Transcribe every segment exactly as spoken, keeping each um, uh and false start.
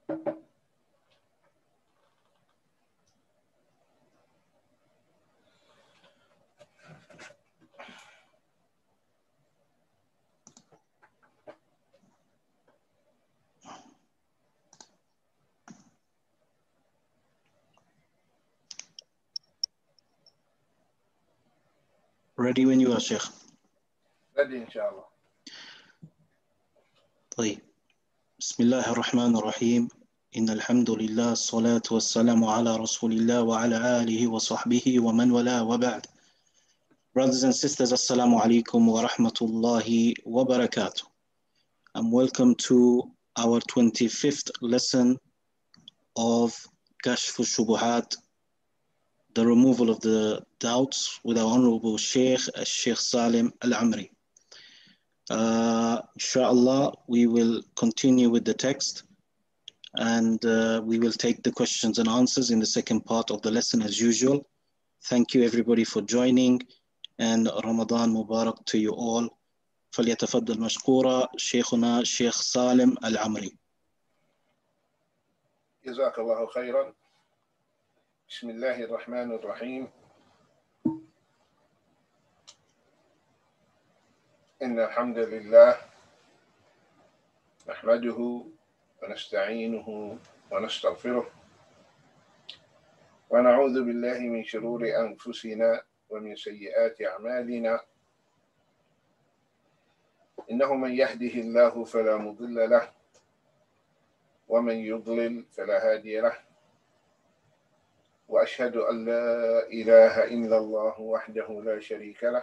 Ready when you are, Sheikh. Ready, inshallah. طيب. بسم الله الرحمن الرحيم. إن الحمد لله الصلاة والسلام على رسول الله وعلى آله وصحبه ومن والاه وبعد. Brothers and sisters, Assalamu alaikum wa rahmatullahi wa barakatuh. And welcome to our twenty-fifth lesson of Kashf al-Shubuhat, the removal of the doubts with our Honorable Sheikh, Sheikh Salim Al-Amri. Uh, inshallah, we will continue with the text and uh, we will take the questions and answers in the second part of the lesson as usual. Thank you everybody for joining, and Ramadan Mubarak to you all. فليتفضل مشكورا شيخنا شيخ سالم العمري. جزاك الله خيرا. بسم الله الرحمن الرحيم. إن الحمد لله نحمده ونستعينه ونستغفره ونعوذ بالله من شرور أنفسنا ومن سيئات أعمالنا. إنه من يهده الله فلا مضل له ومن يضلل فلا هادي له. وأشهد أن لا إله إلا الله وحده لا شريك له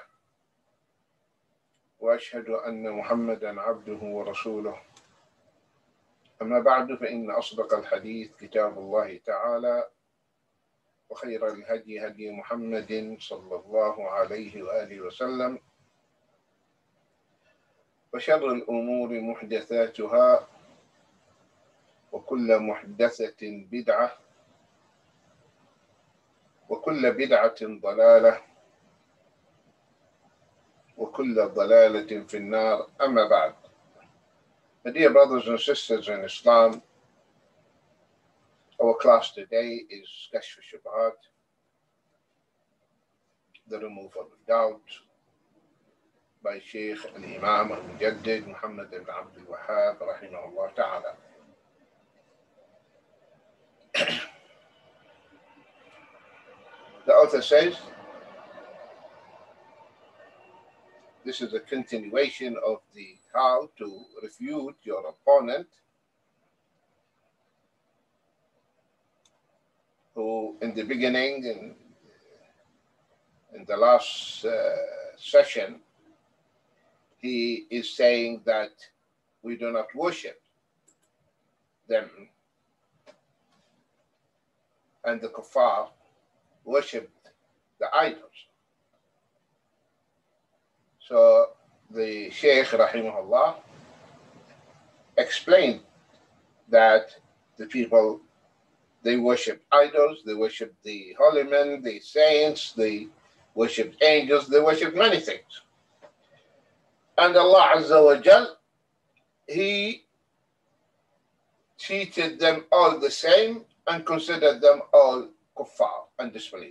وأشهد أن محمدًا عبده ورسوله. أما بعد، فإن أصدق الحديث كتاب الله تعالى، وخير الهدي هدي محمد صلى الله عليه وآله وسلم، وشر الأمور محدثاتها، وكل محدثة بدعة، وكل بدعة ضلالة، وكل ضلالة في النار. أما بعد. My dear brothers and sisters in Islam, our class today is Kashf al-Shubuhat, the removal of doubt, by Sheikh al-Imam al-Mujaddid Muhammad ibn Abdul Wahhab rahimahullah ta'ala. The author says, this is a continuation of the how to refute your opponent who in the beginning, in, in the last uh, session, he is saying that we do not worship them, and the kuffar worshipped the idols. So the Shaykh rahimahullah explained that the people, they worship idols, they worship the holy men, the saints, they worship angels, they worship many things. And Allah Azza wa Jal, He treated them all the same and considered them all kuffar and disbelievers.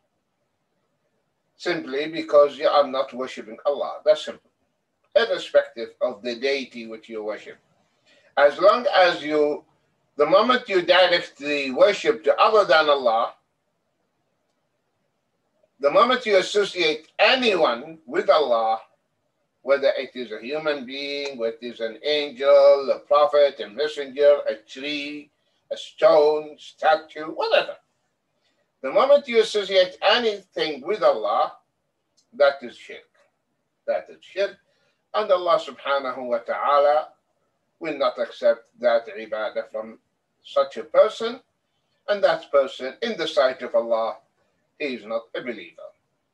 Simply because you are not worshipping Allah. That's simple. Irrespective of the deity which you worship. As long as you, the moment you direct the worship to other than Allah, the moment you associate anyone with Allah, whether it is a human being, whether it is an angel, a prophet, a messenger, a tree, a stone, statue, whatever. The moment you associate anything with Allah, that is shirk. That is shirk. And Allah subhanahu wa ta'ala will not accept that ibadah from such a person. And that person, in the sight of Allah, he is not a believer.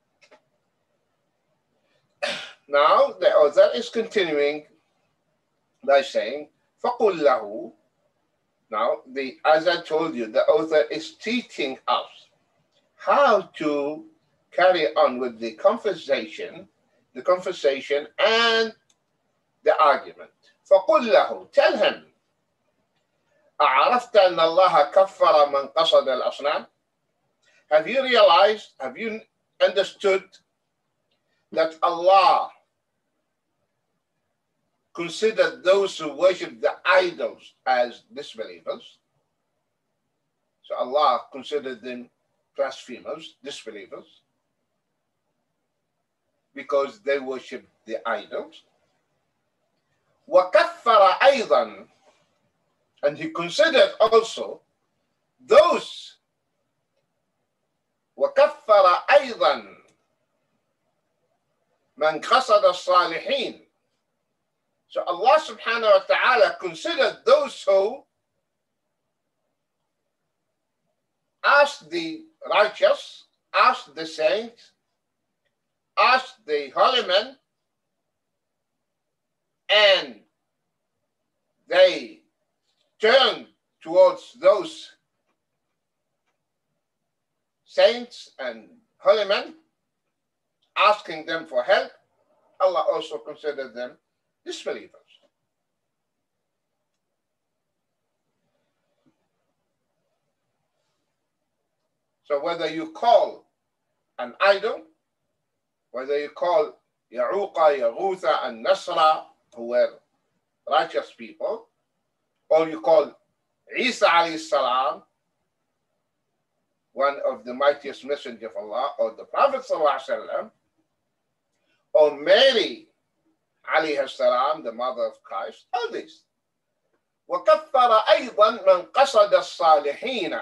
Now, the author is continuing by saying, فَقُلْ لَهُ. Now, the, as I told you, the author is teaching us how to carry on with the conversation, the conversation and the argument. فَقُلْ لَهُ. Tell him, أعرفت أن الله كفر من قصد الأصنام? Have you realized, have you understood that Allah considered those who worship the idols as disbelievers? So Allah considered them blasphemers, disbelievers, because they worship the idols. وَكَفَّرَ أَيْضًا, and he considered also those وَكَفَّرَ أَيْضًا مَنْ قَصَدَ الصَّالِحِينَ. So Allah subhanahu wa ta'ala considered those who asked the righteous, asked the saints, asked the holy men, and they turned towards those saints and holy men, asking them for help. Allah also considered them disbelievers. So whether you call an idol, whether you call Ya'uqa, Yaghutha, and Nasra, who were righteous people, or you call Isa alayhi salam, one of the mightiest messengers of Allah, or the Prophet sallallahu alaihi wasallam, or Mary alayhi salam, the mother of Christ, all this. وَكَفَّرَ أَيْضًا مَنْ قَصَدَ الصَّالِحِينَ.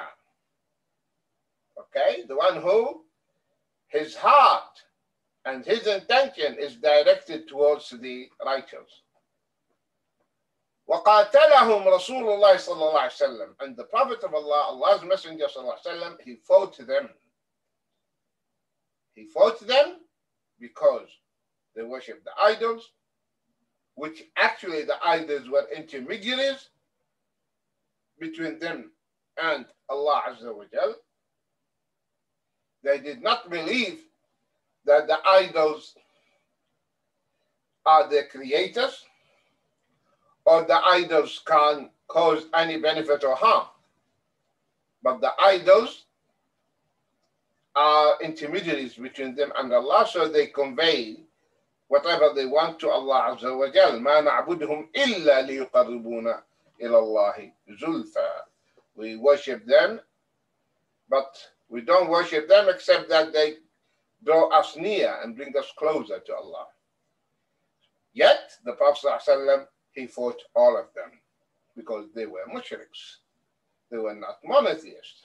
Okay, the one who his heart and his intention is directed towards the righteous. وَقَاتَلَهُمْ رَسُولُ اللَّهِ صَلَّى اللَّهُ عَلَيْهِ وسلم. And the Prophet of Allah, Allah's Messenger صلى الله عليه وسلم, he fought them. He fought them because they worshipped the idols, which actually the idols were intermediaries between them and Allah Azza wa Jal. They did not believe that the idols are the creators, or the idols can cause any benefit or harm. But the idols are intermediaries between them and Allah, so they convey whatever they want to Allah Azza wa Jal. مَا نَعْبُدُهُمْ إِلَّا لِيُقَرِّبُونَ إِلَى اللَّهِ زُلْفَى. We worship them, but we don't worship them except that they draw us near and bring us closer to Allah. Yet, the Prophet ﷺ, he fought all of them because they were mushriks. They were not monotheists.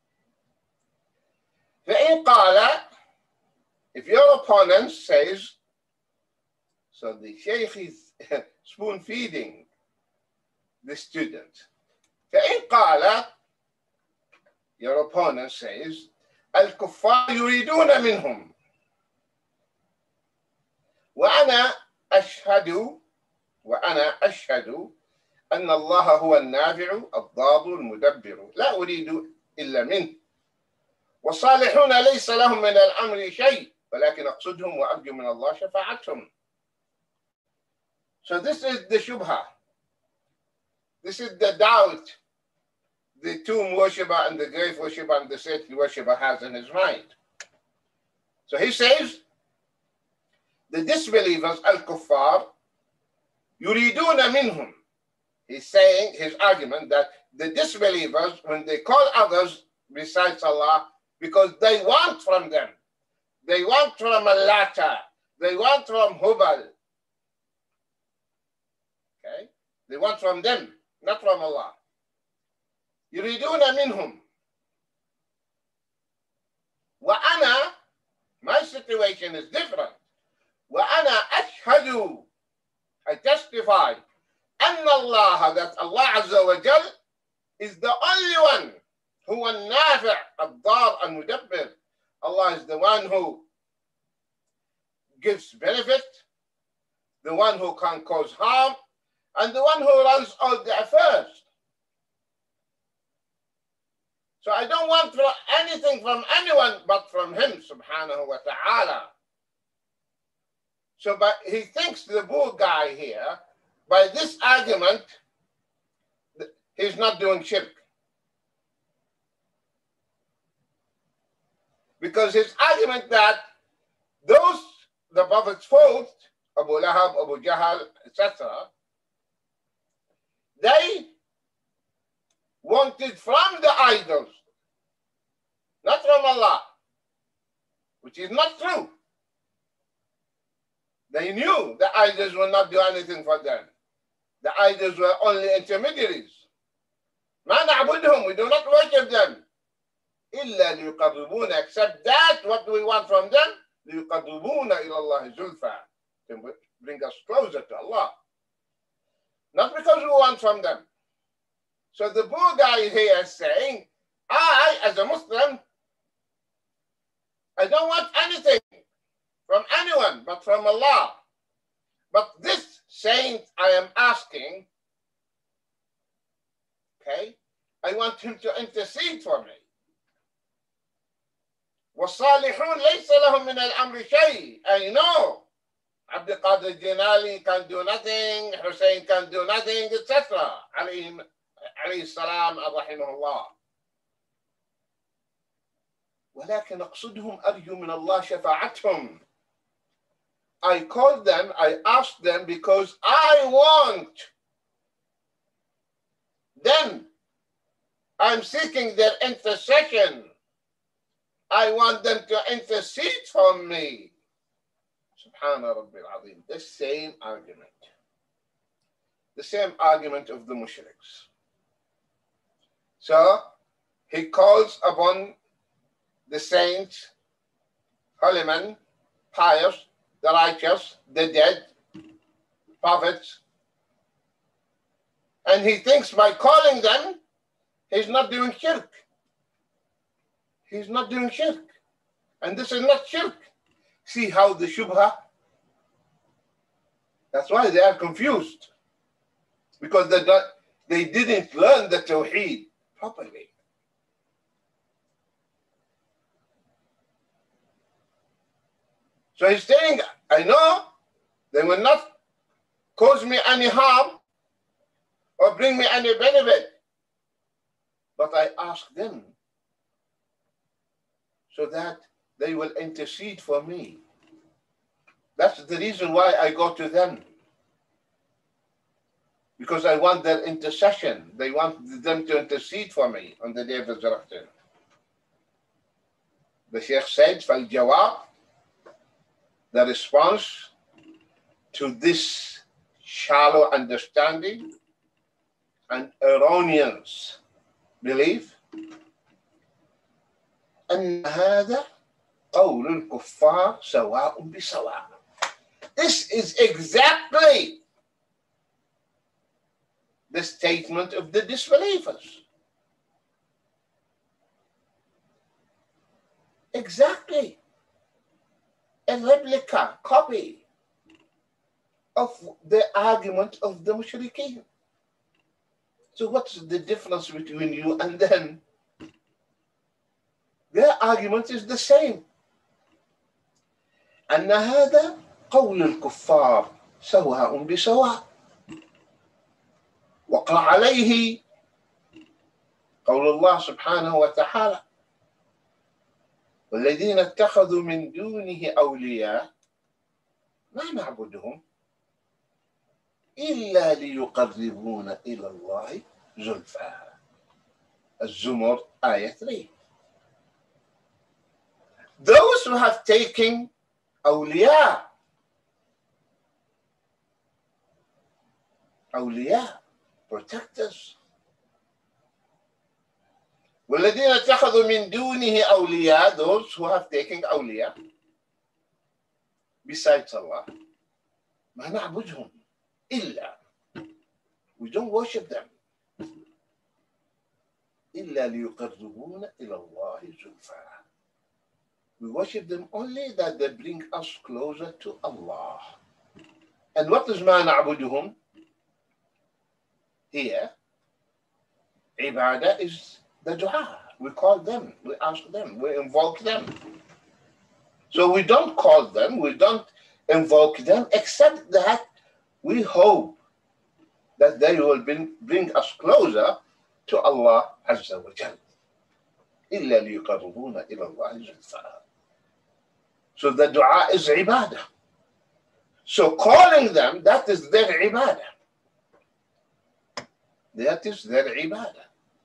فَإِنْ قَالَ, if your opponent says, so the Shaykh is spoon feeding the student. فَإِنْ قَالَ, your opponent says, الكفار يريدون منهم وأنا أشهد وأنا أشهد أن الله هو النافع الضار المدبر لا أريد إلا منه والصالحون ليس لهم من الأمر شيء ولكن أقصدهم وأرجو من الله شفاعتهم. So this is the shubha. This is the doubt the tomb worshipper and the grave worshipper and the saintly worshipper has in his mind. So he says, the disbelievers, al-kuffar, yuriduna minhum. He's saying his argument that the disbelievers, when they call others besides Allah, because they want from them, they want from Allata, they want from Hubal. Okay? They want from them, not from Allah. يريدون منهم وأنا, my situation is different. وأنا أشهد, I testify أن الله, that Allah Azza wa Jal is the only one هو النافع الضار المدبر. Allah is the one who gives benefit, the one who can cause harm, and the one who runs all the affairs. So I don't want anything from anyone but from him, subhanahu wa ta'ala. So but he thinks the poor guy here, by this argument, he's not doing shirk. Because his argument that those the Prophet's fault, Abu Lahab, Abu Jahl, et cetera, they wanted from the idols, not from Allah, which is not true. They knew the idols will not do anything for them. The idols were only intermediaries. ما نعبدهم, we do not worship them. إلا ليقربون, except that what we want from them, ليقربون إلى الله زلفى, to bring us closer to Allah. Not because we want from them. So the poor guy here is saying, I, as a Muslim, I don't want anything from anyone but from Allah. But this saint I am asking, okay, I want him to intercede for me. وَالصَّالِحُونَ لَيْسَ لَهُم مِّنَ الْأَمْرِ شَيْءٍ. I know Abdul Qadir Jinali can do nothing, Hussein can do nothing, et cetera. Alayhi السلام رحمه الله. ولكن أقصدهم أرجو من الله شفاعتهم. I called them, I asked them because I want them. I'm seeking their intercession. I want them to intercede for me. Subhana Rabbil Azim. The same argument. The same argument of the mushriks. So he calls upon the saints, holy men, pious, the righteous, the dead, prophets. And he thinks by calling them, he's not doing shirk. He's not doing shirk. And this is not shirk. See how the shubha? That's why they are confused. Because they, don't, they didn't learn the Tawheed properly. So he's saying, I know they will not cause me any harm or bring me any benefit. But I ask them so that they will intercede for me. That's the reason why I go to them. Because I want their intercession. They want them to intercede for me on the day of resurrection. The Sheikh said, فَالْجَوَابِ, the response to this shallow understanding and erroneous belief, أن هذا قول الكفار سواء بسواء. This is exactly the statement of the disbelievers. Exactly. A replica, copy of the argument of the mushrikeen. So what's the difference between you and them? Their argument is the same. أن هذا قول الكفار سواء بسواء. وقع عليه قول الله سبحانه وتعالى والذين اتخذوا من دونه أولياء ما نعبدهم إلا ليقربونا إلى الله زلفى. الزمر آية three. Those who have taken awliya, awliya, protectors. والذين اتخذوا من دونه أولياء, those who have taken awliya besides Allah. ما نعبدهم إلا, we don't worship them. إلا ليقربونا إلى الله زلفى. We worship them only that they bring us closer to Allah. And what is ما نعبدهم? Here, ibadah is the dua. We call them, we ask them, we invoke them. So we don't call them, we don't invoke them, except that we hope that they will bring, bring us closer to Allah Azza wa Jal. إِلَّا لِيُقَرِّبُونَ إِلَى اللَّهِ زُلْفَىٰ. So the dua is ibadah. So calling them, that is their ibadah. That is their ibadah.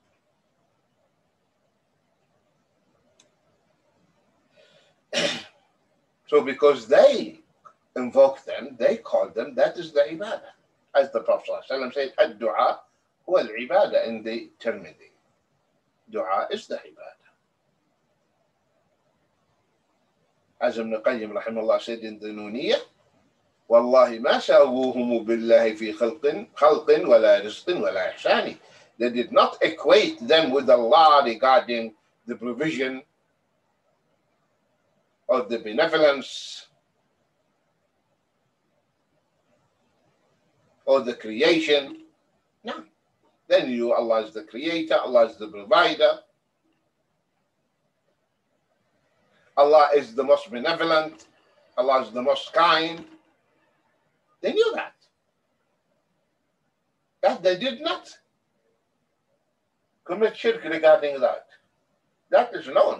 So because they invoke them, they call them, that is the ibadah. As the Prophet ﷺ said, ad-du'a huwa al-ibadah in the Tirmidhi. Dua is the ibadah. As Ibn Qayyim rahimahullah said in the Nuniyah, والله ما ساووهم بالله في خلق خلق ولا رزق ولا إحسان. They did not equate them with Allah regarding the provision or the benevolence or the creation. No. Then you, Allah is the creator, Allah is the provider, Allah is the most benevolent, Allah is the most kind. They knew that. That they did not commit shirk regarding that. That is known.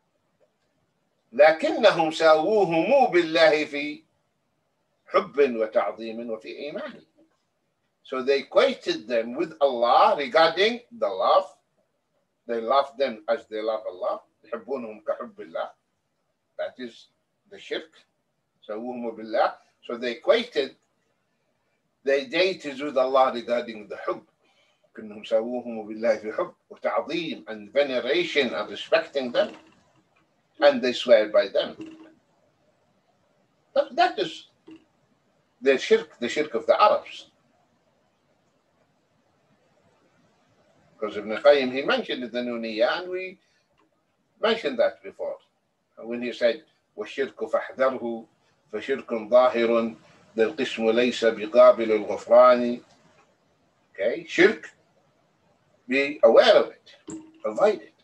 لكنهم ساووهم بالله في حب وتعظيم وفي إيمان. So they equated them with Allah regarding the love. They love them as they love Allah. يحبونهم كحب الله. That is the shirk. ساووهم بالله. So they equated the deities with Allah regarding the حب. كأنهم ساووهم بالله في حب وتعظيم and veneration and respecting them. And they swear by them. But that is the shirk, the shirk of the Arabs. Because Ibn Qayyim, he mentioned in the Nuniyah, and we mentioned that before. When he said, وَالشِّرْكُ فَاحْذَرْهُ فَشِرْكٌ ظَاهِرٌ لَلْقِسْمُ لَيْسَ بِقَابِلِ الْغُفْرَانِ. Okay, shirk, be aware of it, avoid it.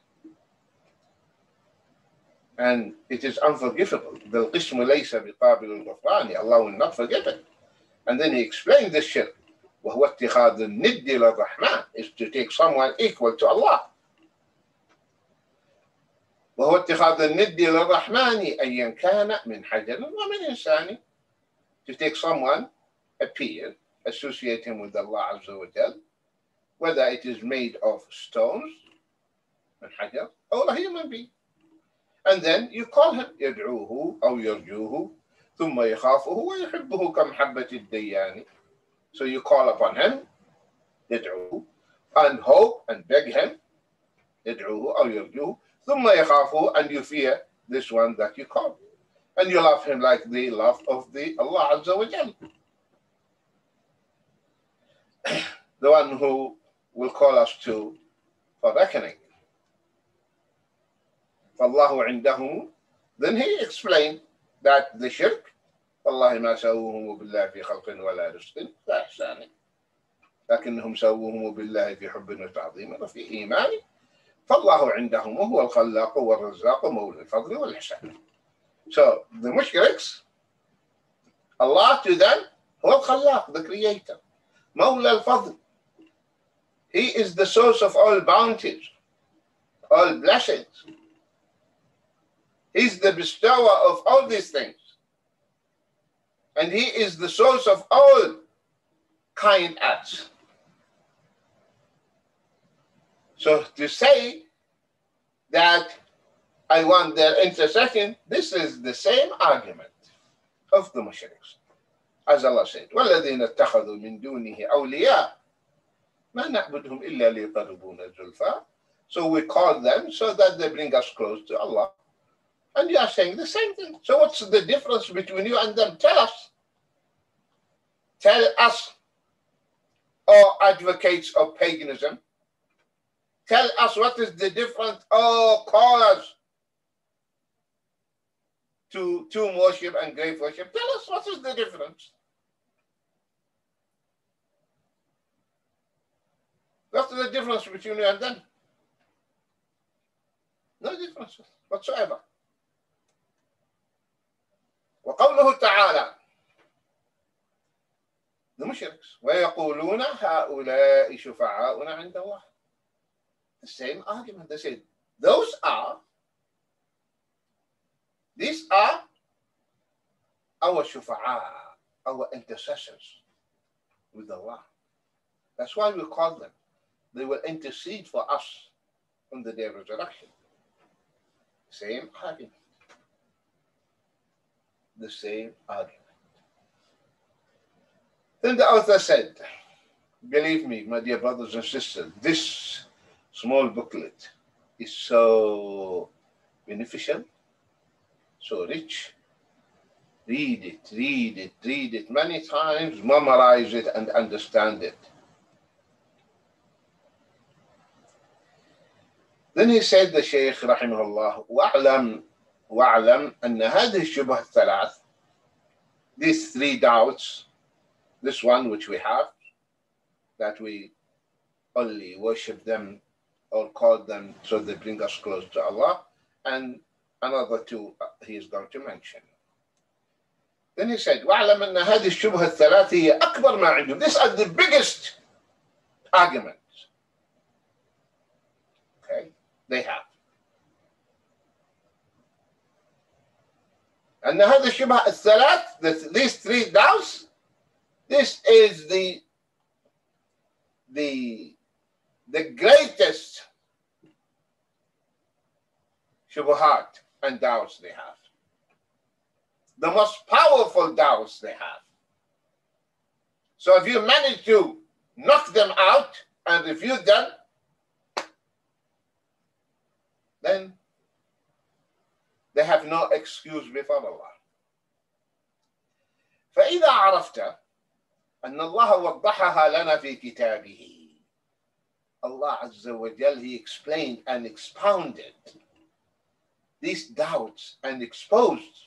And it is unforgivable. بِالْقِسْمُ لَيْسَ بِقَابِلِ الْغُفْرَانِ. Allah will not forgive it. And then he explained this shirk. وهو اتخاذ الند للرحمن, is to take someone equal to Allah. وهو اتخاذ الند للرحمن أيا كان من حجر ومن إنسان. To take someone, a peer, associate him with Allah Azza wa Jal, whether it is made of stones, من حجر, or a human being. And then you call him يدعوه أو يرجوه ثم يخافه ويحبه كمحبة الديان. So you call upon him, يدعوه, and hope and beg him, يدعوه أو يرجوه ثم يخافه, and you fear this one that you call. And you love him like the love of the Allah Azza wa Jal. The one who will call us to for reckoning. فالله عنده. Then he explained that the shirk, والله ما سووهم بالله في خلق ولا رزق لا إحسان لكنهم سووهم بالله في حب وتعظيم وفي إيمان فالله عندهم وهو الخلاق والرزاق مولى الفضل والإحسان. So the mushriks, Allah to them, هو الخلاق, the creator, مولى الفضل. He is the source of all bounties, all blessings. He's the bestower of all these things. And he is the source of all kind acts. So to say that I want their intercession, this is the same argument of the mushriks. As Allah said, وَالَّذِينَ اتَّخَذُوا مِن دُونِهِ أَوْلِيَاءَ مَا نَعْبُدُهُمْ إِلَّا لِيُقَرِّبُونَ زُلْفَىٰ. So we call them so that they bring us close to Allah. And you are saying the same thing. So what's the difference between you and them? Tell us. Tell us, all advocates of paganism. Tell us what is the difference, all callers to tomb worship and grave worship. Tell us what is the difference. What's the difference between you and them? No difference whatsoever. وقوله تعالى, the mushriks, ويقولون هؤلاء شفعاؤنا عند الله. the same argument. They said, those are, these are our shufa'a, our intercessors with Allah. That's why we call them. They will intercede for us on the day of resurrection. Same argument. The same argument. Then the author said, believe me, my dear brothers and sisters, this small booklet is so beneficial, so rich. Read it, read it, read it many times, memorize it and understand it. Then he said, the Shaykh rahimahullah, وَاعْلَمْ وَاعْلَمْ أَنَّ هذه الشبهة الثلاث, these three doubts, this one which we have, that we only worship them or call them so they bring us close to Allah, and another two he is going to mention. Then he said, وَاعْلَمْ أَنَّ هذه الشبهة الثلاث هي أكبر ما عندهم. These are the biggest arguments. Okay, they have. أن هذه الشبهة الثلاث, these three doubts, this is the the the greatest shubuhat and doubts they have. The most powerful doubts they have. So if you manage to knock them out and refute them, then they have no excuse before Allah. فإذا عرفت أن الله وضحها لنا في كتابه. Allah Azza wa Jal, He explained and expounded these doubts and exposed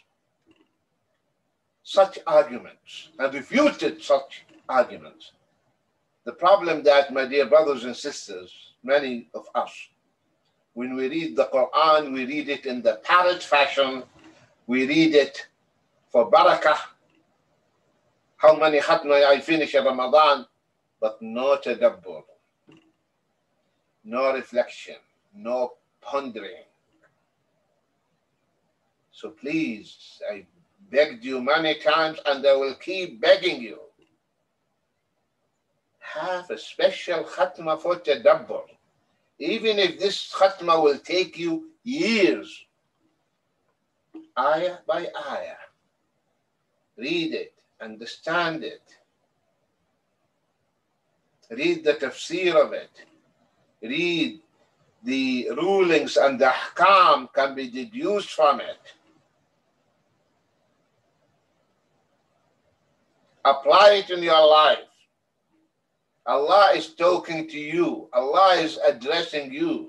such arguments and refuted such arguments. The problem that, my dear brothers and sisters, many of us, when we read the Quran, we read it in the parrot fashion, we read it for barakah. How many khatma I finish in Ramadan, but no tadabbur, no reflection, no pondering. So please, I begged you many times and I will keep begging you. Have a special khatma for tadabbur. Even if this khatma will take you years, ayah by ayah, read it, understand it, read the tafsir of it, read the rulings and the ahkam can be deduced from it. Apply it in your life. Allah is talking to you. Allah is addressing you.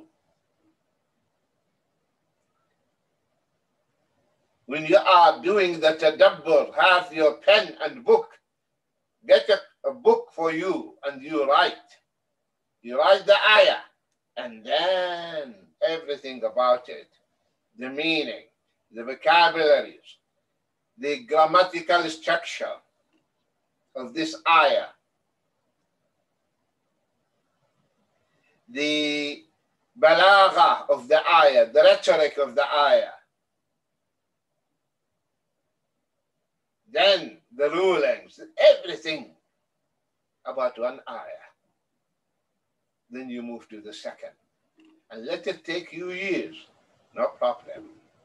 When you are doing the tadabbur, have your pen and book. Get a, a book for you and you write. You write the ayah and then everything about it. The meaning, the vocabularies, the grammatical structure of this ayah, the balagha of the ayah, the rhetoric of the ayah, then the rulings, everything about one ayah. Then you move to the second. And let it take you years, no problem.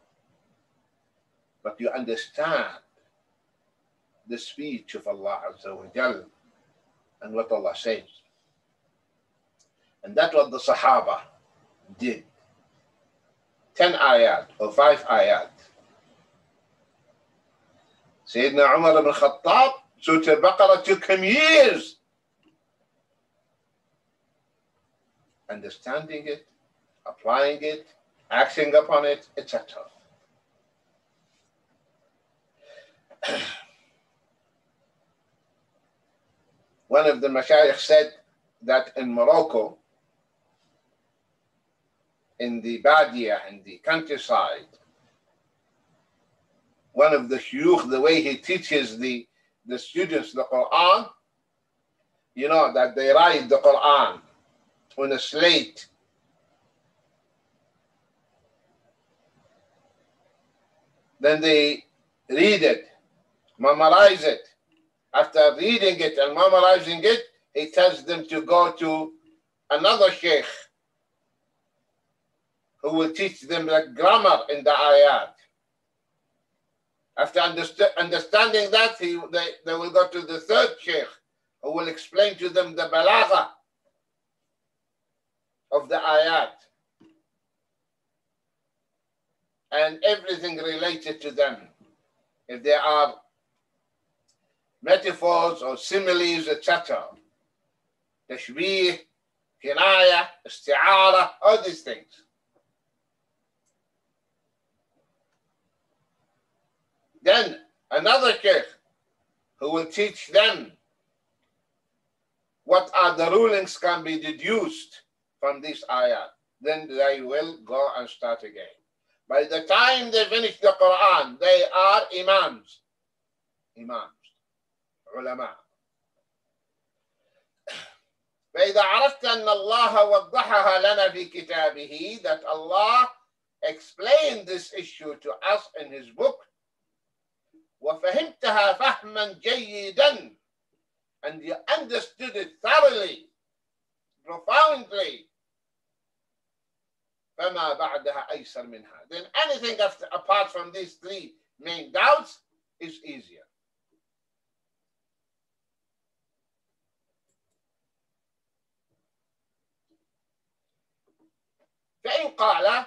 But you understand the speech of Allah Azza wa Jal and what Allah says. And that's what the Sahaba did. Ten ayat or five ayat. Sayyidina Umar ibn Khattab, Surah Al-Baqarah took him years understanding it, applying it, acting upon it, et cetera. One of the mashayikh said that in Morocco, in the Badia, in the countryside, one of the shuyukh, the way he teaches the, the students the Quran, you know, that they write the Quran on a slate Then they read it, memorize it. After reading it and memorizing it, he tells them to go to another sheikh who will teach them the grammar in the ayat. After underst understanding that, he, they, they will go to the third sheikh who will explain to them the balagha of the ayat and everything related to them. If there are metaphors or similes, et cetera. Tashbih, kinaya, isti'ara, all these things. Then another sheikh who will teach them what are the rulings can be deduced from this ayat. Then they will go and start again. By the time they finish the Quran, they are imams. Imams. علماء. فإذا عرفت أن الله وضحها لنا في كتابه, that Allah explained this issue to us in His book, وفهمتها فهما جيدا, and you understood it thoroughly, profoundly, فما بعدها أيسر منها. Then anything after, apart from these three main doubts is easier. فإن قال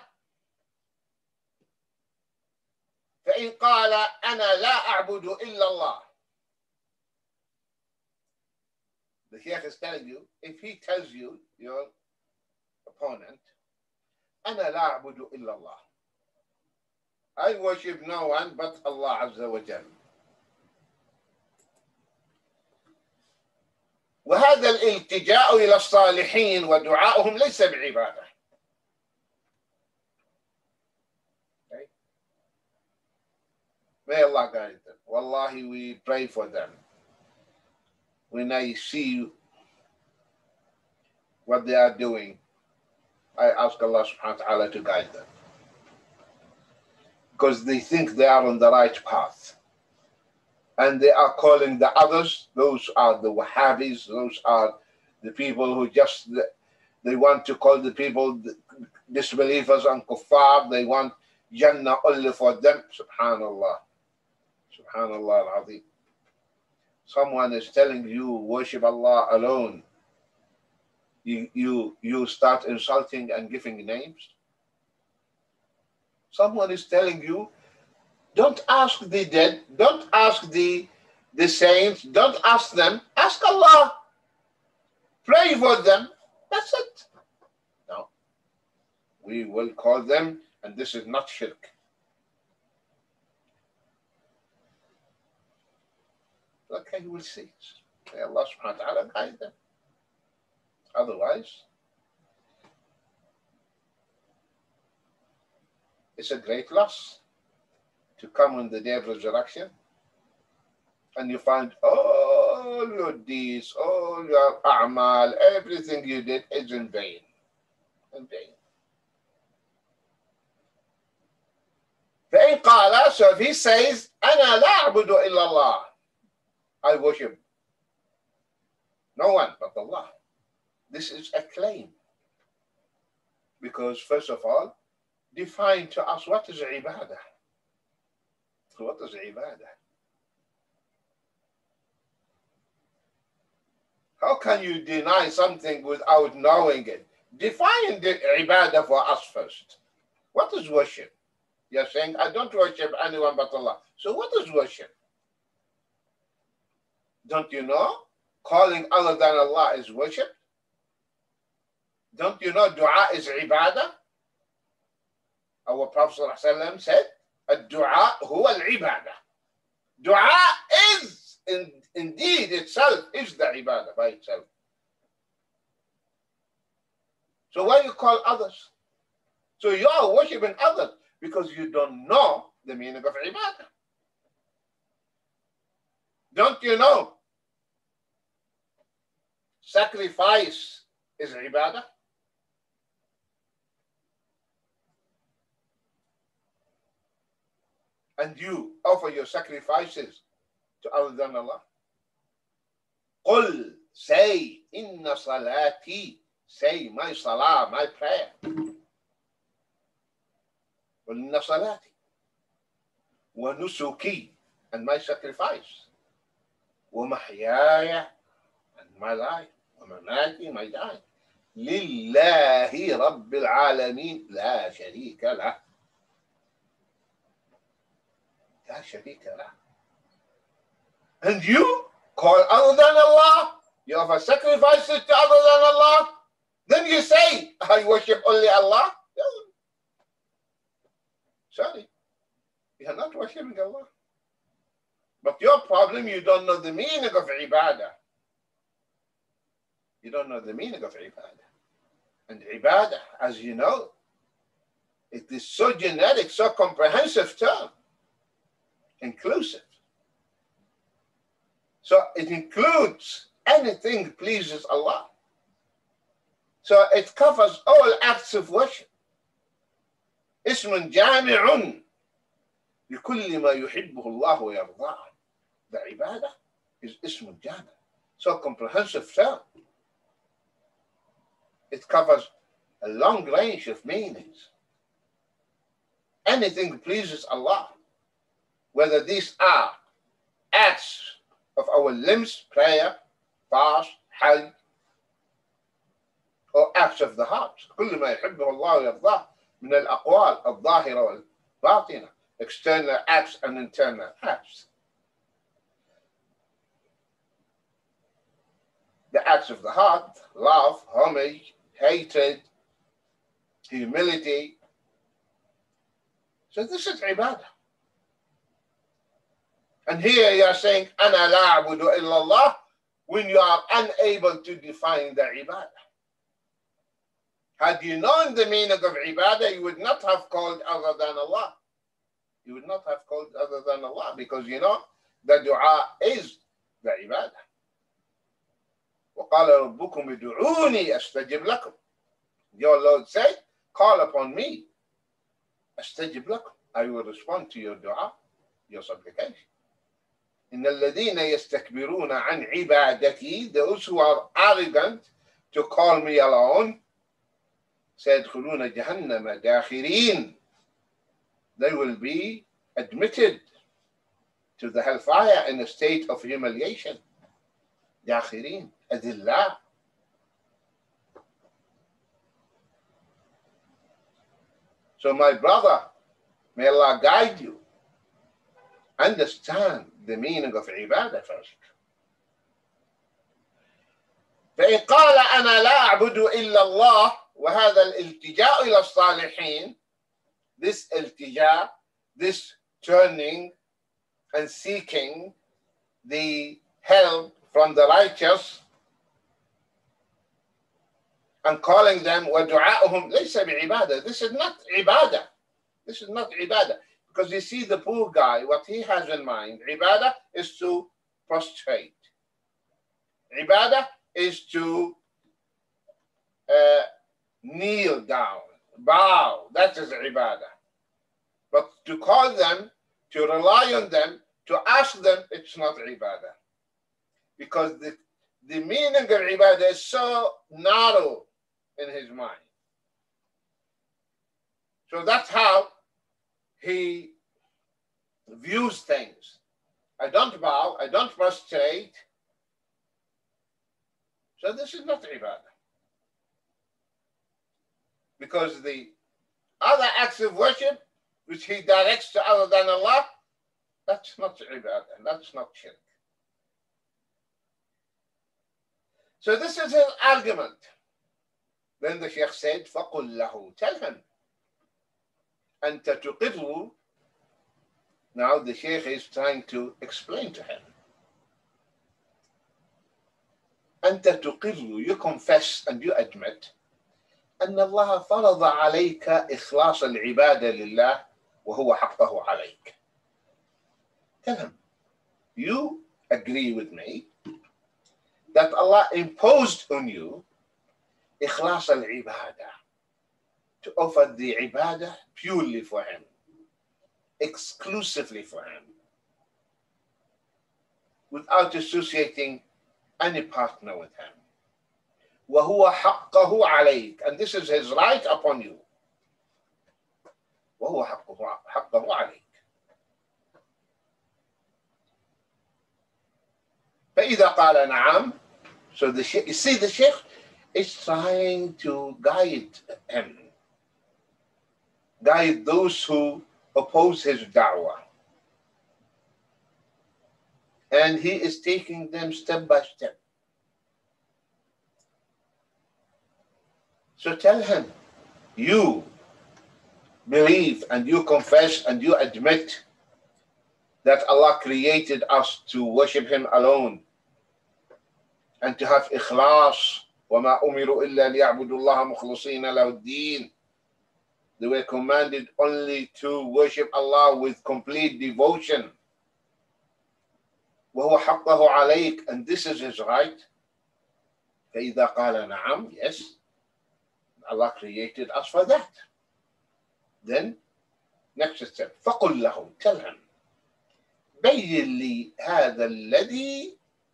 فإن قال أنا لا أعبد إلا الله. The Sheikh is telling you, if he tells you, your opponent, أنا لا أعبد إلا الله, I worship no one but Allah عز وجل. وهذا الالتجاء إلى الصالحين ودعائهم ليس بعبادة. May Allah guide them. Wallahi, we pray for them. When I see what they are doing, I ask Allah subhanahu wa ta'ala to guide them. Because they think they are on the right path. And they are calling the others, those are the Wahhabis, those are the people who just, they want to call the people disbelievers and kuffar. They want Jannah only for them. Subhanallah. Subhanallah al-Azim. Someone is telling you worship Allah alone. You, you, you start insulting and giving names. Someone is telling you, don't ask the dead, don't ask the, the saints, don't ask them, ask Allah. Pray for them. That's it. No. We will call them, and this is not shirk. Okay, you will see. May Allah subhanahu wa ta'ala guide them. Otherwise, it's a great loss to come on the day of resurrection and you find all your deeds, all your a'mal, everything you did is in vain. In vain. فإن قال, so if he says, أنا لا أعبد إلا الله, I worship no one but Allah. This is a claim. Because first of all, define to us what is ibadah. What is ibadah? How can you deny something without knowing it? Define the ibadah for us first. What is worship? You're saying, I don't worship anyone but Allah. So what is worship? Don't you know? Calling other than Allah is worship. Don't you know dua is ibadah? Our Prophet ﷺ said, "Ad-du'a huwa al-ibadah." Dua is, in, indeed, itself is the ibadah by itself. So why you call others? So you are worshiping others because you don't know the meaning of ibadah. Don't you know? Sacrifice is ibadah. and you offer your sacrifices to other than Allah. Qul, say, inna salati, say my salah, my prayer. Qul inna salati wa nusuki, and my sacrifice, wa mahyaya, and my life, wa mamati, my dying. Lillahi Rabbil Alameen, la sharika lah. La sharika lah. And you call other than Allah, you offer sacrifices to other than Allah, then you say, I worship only Allah. Sorry, you are not worshipping Allah. But your problem, you don't know the meaning of ibadah. You don't know the meaning of ibadah. And ibadah, as you know, it is so generic, so comprehensive term, inclusive. So it includes anything pleases Allah. So it covers all acts of worship. اسم جامع لكل ما يحبه الله ويرضاه. The ibadah is اسم جامع. So comprehensive term. It covers a long range of meanings. Anything pleases Allah, whether these are acts of our limbs, prayer, fast, hajj, or acts of the heart. كل ما يحبه الله ويرضاه من الأقوال الظاهرة والباطنة, external acts and internal acts. The acts of the heart, love, homage, hatred, humility. So this is ibadah. And here you are saying, أنا لا أعبد إلا الله, when you are unable to define the ibadah. Had you known the meaning of ibadah, you would not have called other than Allah. You would not have called other than Allah, because you know the dua is the ibadah. وَقَالَ رَبُّكُمْ ادْعُونِي أَسْتَجِبْ لَكُمْ. Your Lord said, call upon me. أَسْتَجِبْ لَكُمْ. I will respond to your dua, your supplication. إِنَّ الَّذِينَ يَسْتَكْبِرُونَ عَنْ عِبَادَتِي, those who are arrogant to call me alone, سَيَدْخُلُونَ جَهَنَّمَ دَاخِرِينَ. They will be admitted to the hellfire in a state of humiliation. داخرين أذلاء. So my brother, may Allah guide you. Understand the meaning of ibadah first. فإن قال أنا لا أعبد إلا الله وهذا الالتجاء إلى الصالحين, this iltija, this turning and seeking the help from the righteous and calling them وَدُعَاؤُهُمْ لَيْسَ بِعِبَادَةٍ. This is not ibadah. This is not ibadah. Because you see the poor guy, what he has in mind, ibadah is to prostrate. Ibadah is to uh, kneel down, bow. That is ibadah. But to call them, to rely on them, to ask them, it's not ibadah. Because the, the meaning of ibadah is so narrow in his mind. So that's how he views things. I don't bow, I don't prostrate. So this is not ibadah. Because the other acts of worship, which he directs to other than Allah, that's not ibadah, that's not shirk. So this is his argument. Then the Shaykh said, فَقُلْ لَهُ, tell him, أَنْتَ تُقِرُّ. Now the Shaykh is trying to explain to him. أَنْتَ تُقِرُّ, you confess and you admit, أن الله فرض عليك إخلاص العبادة لله وهو حقه عليك. Tell him, you agree with me that Allah imposed on you إخلاص العبادة, to offer the ibadah purely for him. exclusively for him, without associating any partner with him. وَهُوَ حَقَّهُ عَلَيْكَ, and this is his right upon you. وَهُوَ حَقَّهُ عَلَيْكَ. فَإِذَا قَالَ نَعَمْ. So the sheikh, you see, the sheikh is trying to guide him, guide those who oppose his da'wah. And he is taking them step by step. So tell him, you believe and you confess and you admit that Allah created us to worship him alone and to have ikhlas. وَمَا أُمِرُوا إِلَّا لِيَعْبُدُوا اللَّهَ مُخْلِصِينَ لَهُ الدِّينَ. They were commanded only to worship Allah with complete devotion. وَهُوَ حَقَّهُ عَلَيْكَ, and this is his right. فَإِذَا قَالَ نَعَمْ, yes, Allah created us for that. Then, next step, فَقُلْ لَهُ, tell him, بَيِّنْ لِي هَذَا الَّذِي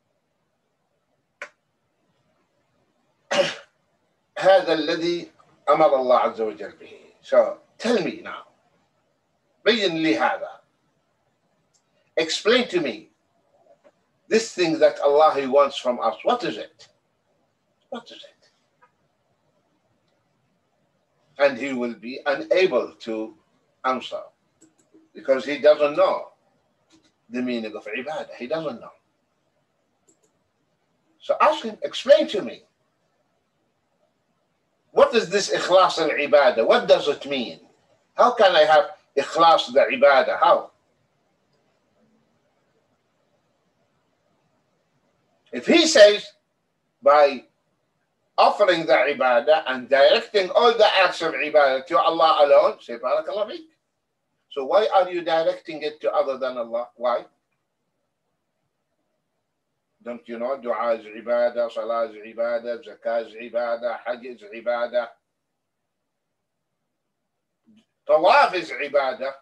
هذا الذي أمر الله عز وجل به. So tell me now, بين لي هذا, explain to me this thing that Allah He wants from us. What is it? What is it? And he will be unable to answer because he doesn't know the meaning of ibadah. He doesn't know. So ask him, explain to me. What is this ikhlas al-ibadah? What does it mean? How can I have ikhlas the ibadah? How? If he says by offering the ibadah and directing all the acts of ibadah to Allah alone, say barakallah feek. So why are you directing it to other than Allah? Why? Don't you know dua is ibadah, salah is ibadah, zakah is ibadah, hajj is ibadah, tawaf is ibadah.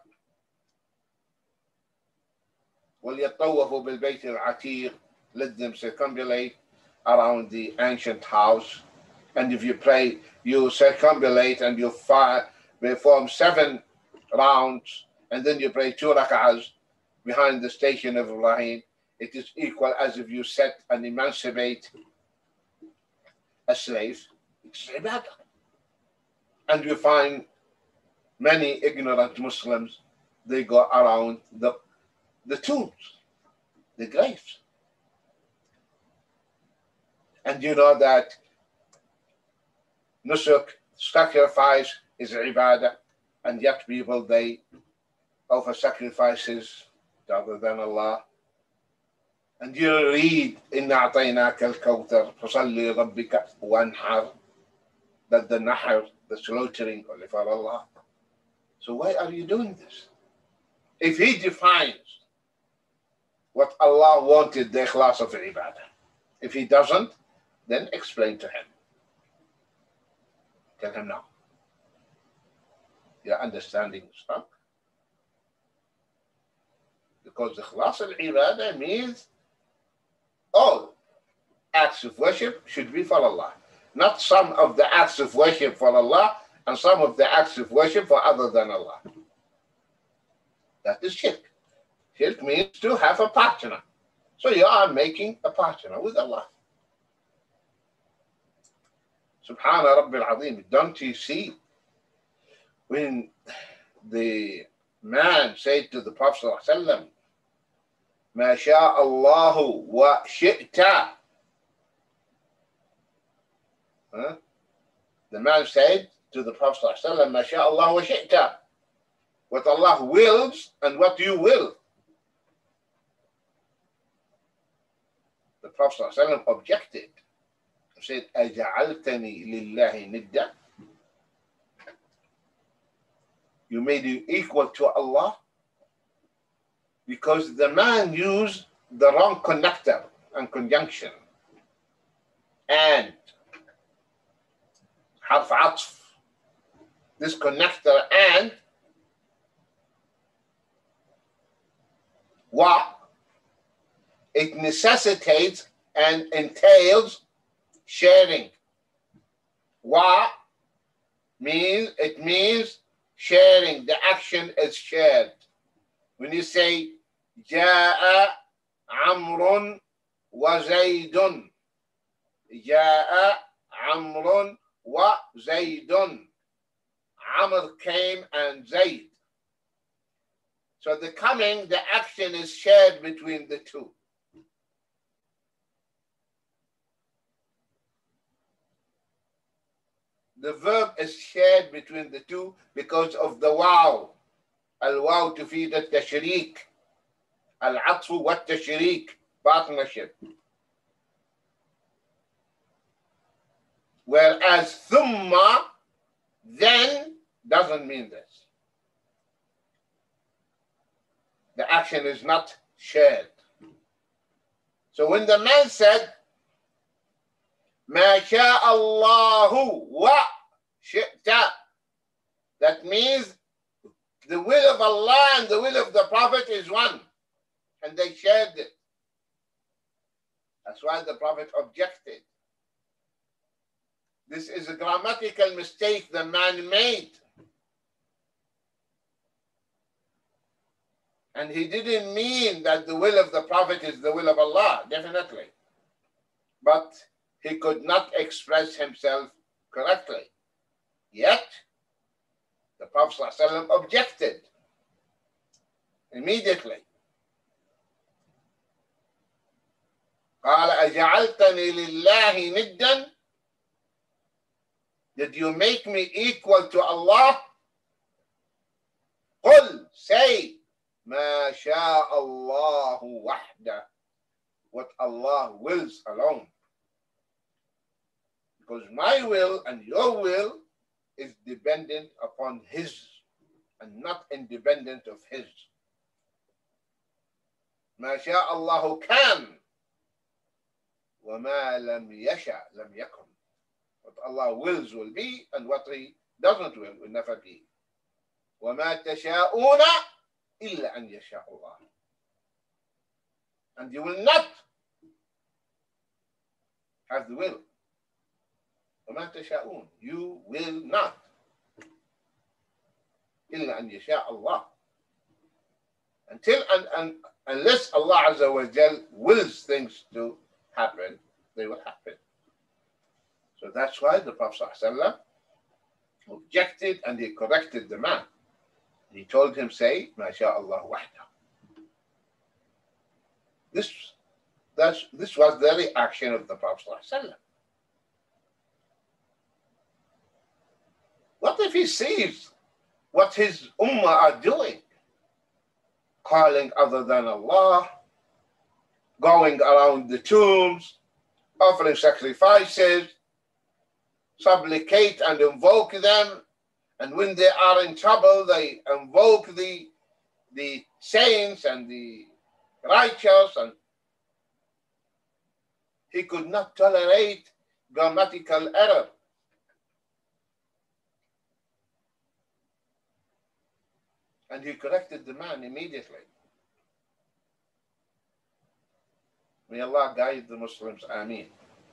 وَلْيَطَّوَّفُوا بِالْبَيْتِ الْعَتِيقِ. Let them circumambulate around the ancient house. And if you pray, you circumambulate and you perform seven rounds, and then you pray two rak'ahs behind the station of Ibrahim. It is equal as if you set and emancipate a slave. It's ibadah. And you find many ignorant Muslims, they go around the, the tombs, the graves. And you know that nusuk, sacrifice, is ibadah, and yet people, they offer sacrifices to other than Allah. And you read, إِنَّا أَعْطَيْنَاكَ الْكَوْثَرَ فَصَلِّ رَبِّكَ وَانْحَرْ, that the nahr, the slaughtering, only for Allah. So why are you doing this? If he defines what Allah wanted, the ikhlas of ibadah. If he doesn't, then explain to him. Tell him now. Your understanding is wrong. Because the ikhlas al-ibadah means all acts of worship should be for Allah. Not some of the acts of worship for Allah and some of the acts of worship for other than Allah. That is shirk. Shirk means to have a partner. So you are making a partner with Allah. Subhana Rabbil Azim. Don't you see when the man said to the Prophet sallallahu alaihi wasallam, ما شاء الله وشئت. Huh? The man said to the Prophet sallallahu alaihi wasallam, ما شاء الله وشئت. What Allah wills and what you will. The Prophet sallallahu alaihi wasallam objected. He said, أجعلتني لله ندا. You made you equal to Allah? Because the man used the wrong connector and conjunction. And harf atf. This connector and it necessitates and entails sharing. Wa means, it means sharing. The action is shared. When you say جاء عمرو وزيد, جاء عمرو وزيد, Amr came and Zayd. So the coming, the action is shared between the two. The verb is shared between the two because of the واو. الواو تفيد التشريك. العطف والتشريك, partnership. Whereas ثم, then, doesn't mean this. The action is not shared. So when the man said, ما شاء الله وشئت, that means the will of Allah and the will of the Prophet is one, and they shared it. That's why the Prophet objected. This is a grammatical mistake the man made. And he didn't mean that the will of the Prophet is the will of Allah, definitely. But he could not express himself correctly. Yet, the Prophet ﷺ objected immediately. قال أجعلتني لله ندا? Did you make me equal to Allah? قل, say, ما شاء الله وحده, what Allah wills alone. Because my will and your will is dependent upon His and not independent of His. ما شاء الله كان وما لم يشاء لم يكن. What Allah wills will be, and what He doesn't will will never be. وما تشاءون إلا أن يشاء الله. And you will not have the will. وما تشاءون, you will not. إلا أن يشاء الله. Until and, and unless Allah Azza wa Jal wills things to happen, they will happen. So that's why the Prophet ﷺ objected and he corrected the man. He told him, say, ما شاء الله وحده. This, that's, this was the reaction of the Prophet ﷺ. What if he sees what his ummah are doing? Calling other than Allah, going around the tombs, offering sacrifices, supplicate and invoke them, and when they are in trouble, they invoke the, the saints and the righteous, and he could not tolerate grammatical error. And he corrected the man immediately. May Allah guide the Muslims. Ameen.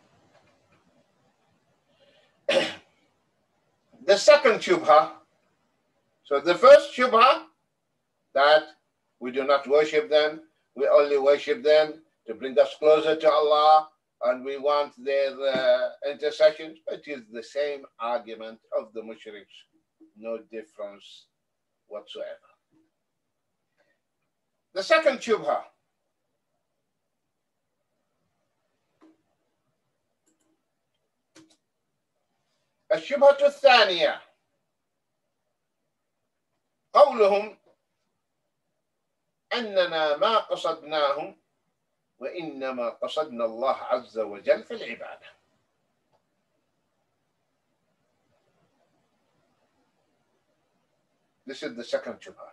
The second shubha. So the first shubha, that we do not worship them, we only worship them to bring us closer to Allah, and we want their uh, intercessions. It is the same argument of the mushriks, no difference whatsoever. The second shubha. الشبهة الثانية قولهم أننا ما قصدناهم وإنما قصدنا الله عز وجل في العبادة. This is the second shubha.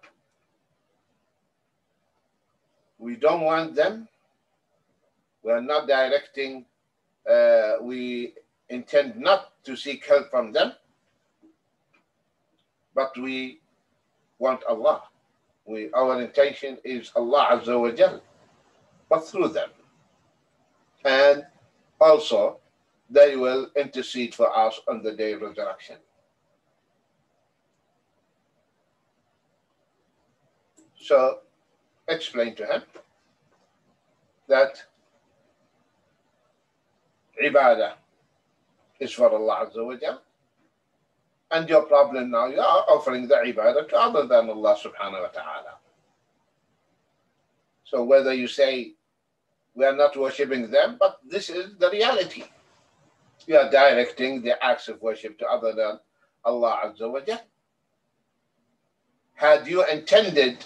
We don't want them. We are not directing, uh, we intend not to seek help from them, but we want Allah. We, our intention is Allah Azza wa Jal, but through them. And also, they will intercede for us on the day of resurrection. So, explain to him that ibadah is for Allah Azza wa Jal. And your problem now, you are offering the ibadah to other than Allah subhanahu wa ta'ala. So whether you say we are not worshipping them, but this is the reality. You are directing the acts of worship to other than Allah Azza wa Jal. Had you intended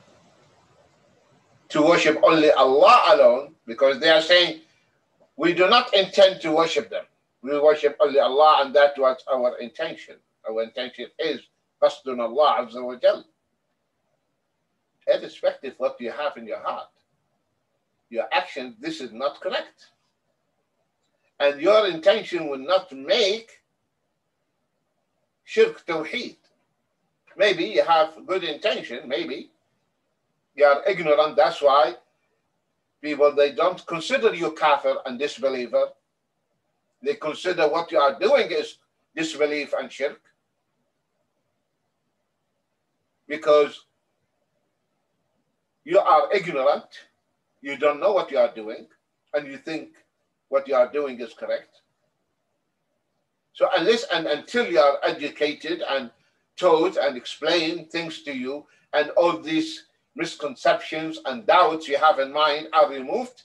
to worship only Allah alone, because they are saying, we do not intend to worship them. We worship only Allah, and that was our intention. Our intention is qasdun Allah Azza wa Jal. Irrespective of what you have in your heart, your action, this is not correct. And your intention will not make shirk tawheed. Maybe you have good intention, maybe you are ignorant, that's why people, they don't consider you kafir and disbeliever. They consider what you are doing is disbelief and shirk. Because you are ignorant, you don't know what you are doing, and you think what you are doing is correct. So unless and until you are educated and taught and explain things to you, and all these misconceptions and doubts you have in mind are removed,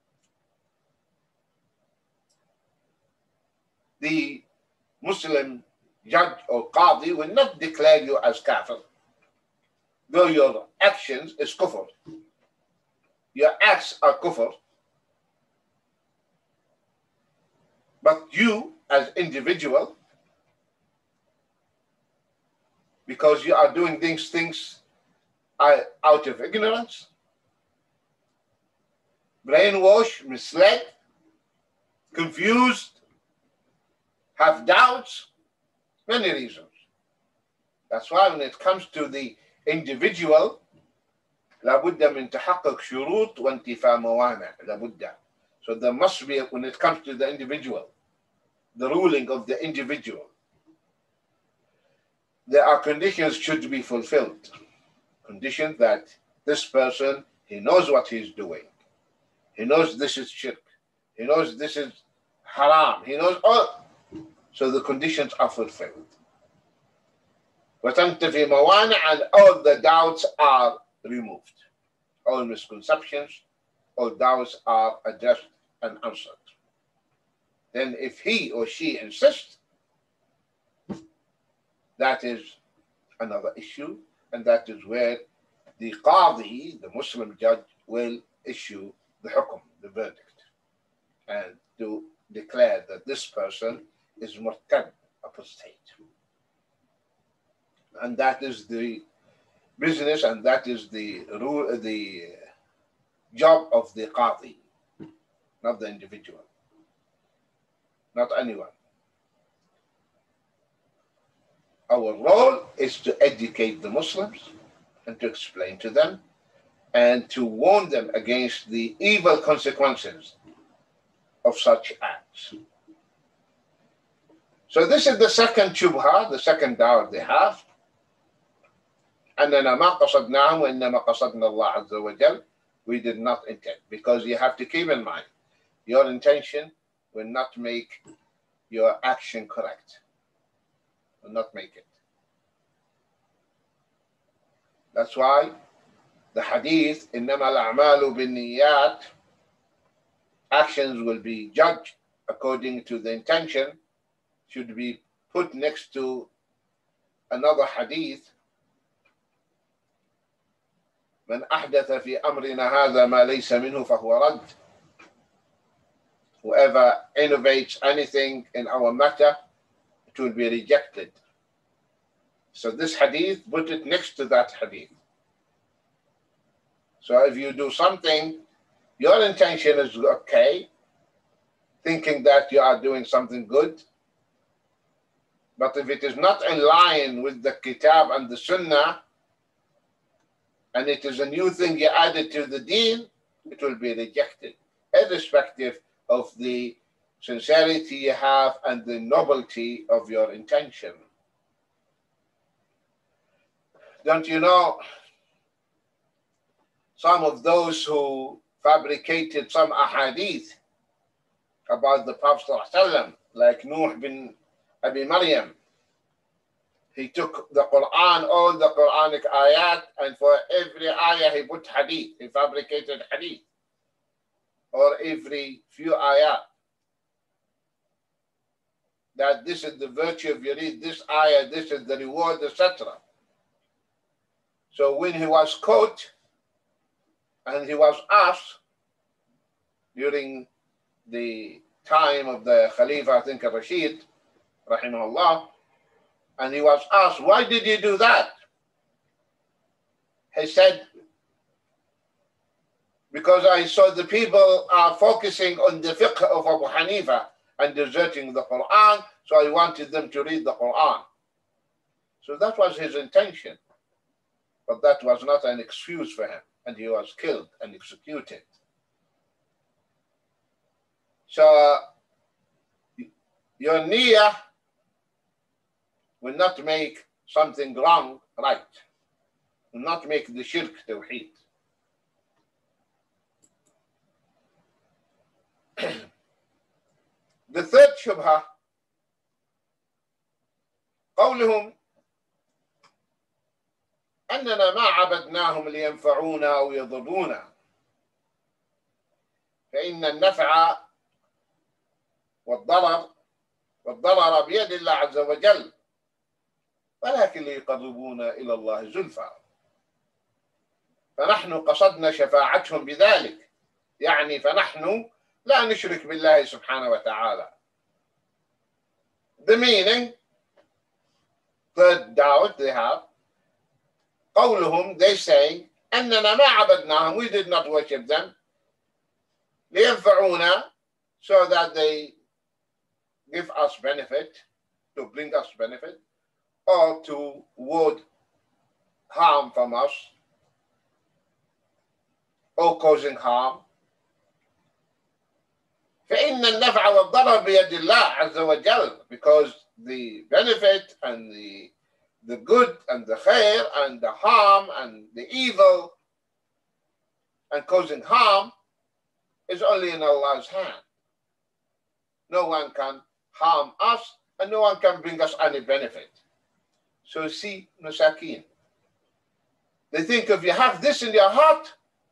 the Muslim judge or qadi will not declare you as kafir, though your actions is kufr. Your acts are kufr. But you as individual, because you are doing these things out of ignorance, brainwashed, misled, confused, have doubts, many reasons. That's why when it comes to the individual, لابد من تحقق شروط وانتفاء موانع لابد. So there must be, when it comes to the individual, the ruling of the individual, there are conditions should be fulfilled. Conditions that this person, he knows what he's doing. He knows this is shirk. He knows this is haram. He knows all. So the conditions are fulfilled. وتنتفي موانع, and all the doubts are removed. All misconceptions, all doubts are addressed and answered. Then if he or she insists, that is another issue, and that is where the qadi, the Muslim judge, will issue the hukum, the verdict, and to declare that this person is murtad, apostate. And that is the business, and that is the rule, the job of the qadi, not the individual, not anyone. Our role is to educate the Muslims and to explain to them and to warn them against the evil consequences of such acts. So this is the second shubha, the second doubt they have. أننا ما قصدناهم وإنما قصدنا الله عز وجل. We did not intend, because you have to keep in mind, your intention will not make your action correct. Will not make it. That's why the hadith, إنما الأعمال بالنيات, actions will be judged according to the intention, should be put next to another hadith. من أحدث في أمرنا هذا ما ليس منه فهو رد. Whoever innovates anything in our matter, it will be rejected. So this hadith, put it next to that hadith. So if you do something, your intention is okay, thinking that you are doing something good, but if it is not in line with the kitab and the sunnah, and it is a new thing you added to the deen, it will be rejected, irrespective of the sincerity you have and the nobility of your intention. Don't you know, some of those who fabricated some ahadith about the Prophet ﷺ, like Nuh bin Abi Maryam, he took the Quran, all the Quranic ayat, and for every ayah he put hadith, he fabricated hadith, or every few ayat, that this is the virtue of you read this ayah, this is the reward, et cetera. So when he was caught and he was asked during the time of the Khalifa, I think Rashid, rahimahullah, and he was asked, why did you do that? He said, because I saw the people are focusing on the fiqh of Abu Hanifa and deserting the Quran, so I wanted them to read the Quran. So that was his intention. But that was not an excuse for him, and he was killed and executed. So your niyyah will not make something wrong right, will not make the shirk tawheed. The third shubha, قولهم أننا ما عبدناهم لينفعونا أو يضرونا، فإن النفع والضرر والضرر بيد الله عز وجل، ولكن ليقربونا إلى الله زلفى، فنحن قصدنا شفاعتهم بذلك، يعني فنحن لا نشرك بالله سبحانه وتعالى. The meaning, third doubt they have, قولهم, they say, أننا ما عبدناهم, we did not worship them, لينفعونا, so that they give us benefit, to bring us benefit, or to ward harm from us, or causing harm. فإن النفع والضرر بيد الله عز وجل, because the benefit and the the good and the khair and the harm and the evil and causing harm is only in Allah's hand. No one can harm us and no one can bring us any benefit. So see, Nusakin, they think if you have this in your heart,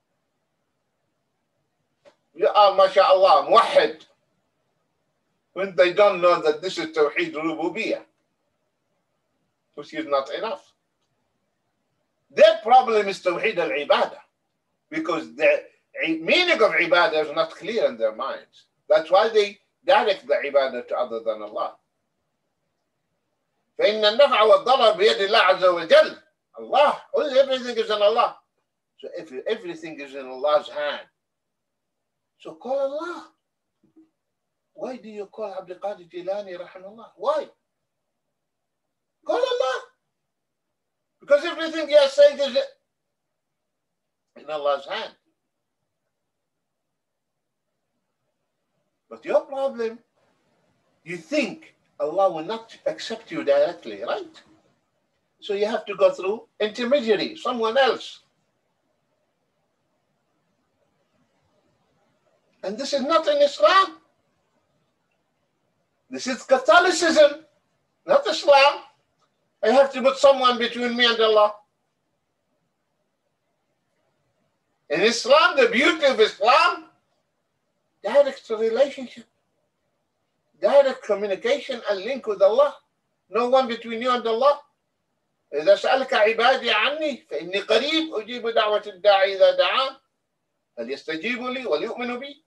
you are, mashallah, muwahhid, when they don't know that this is Tawheed Rububiyyah, which is not enough. Their problem is Tawheed al-Ibadah, because the meaning of Ibadah is not clear in their minds. That's why they direct the Ibadah to other than Allah. فإن النفع والضرر بيد الله عز وجل. Allah, everything is in Allah. So if everything is in Allah's hand, so call Allah. Why do you call Abdul Qadir Jilani, rahimahullah? Why? Call Allah. Because everything you are saying is in Allah's hand. But your problem, you think Allah will not accept you directly, right? So you have to go through intermediary, someone else. And this is not in Islam. This is Catholicism, not Islam. I have to put someone between me and Allah. In Islam, the beauty of Islam, direct relationship, direct communication and link with Allah. No one between you and Allah. إذا سألك عبادي عني فإني قريب أجيب دعوة الداعي إذا دعان فليستجيبوا لي وليؤمنوا بي.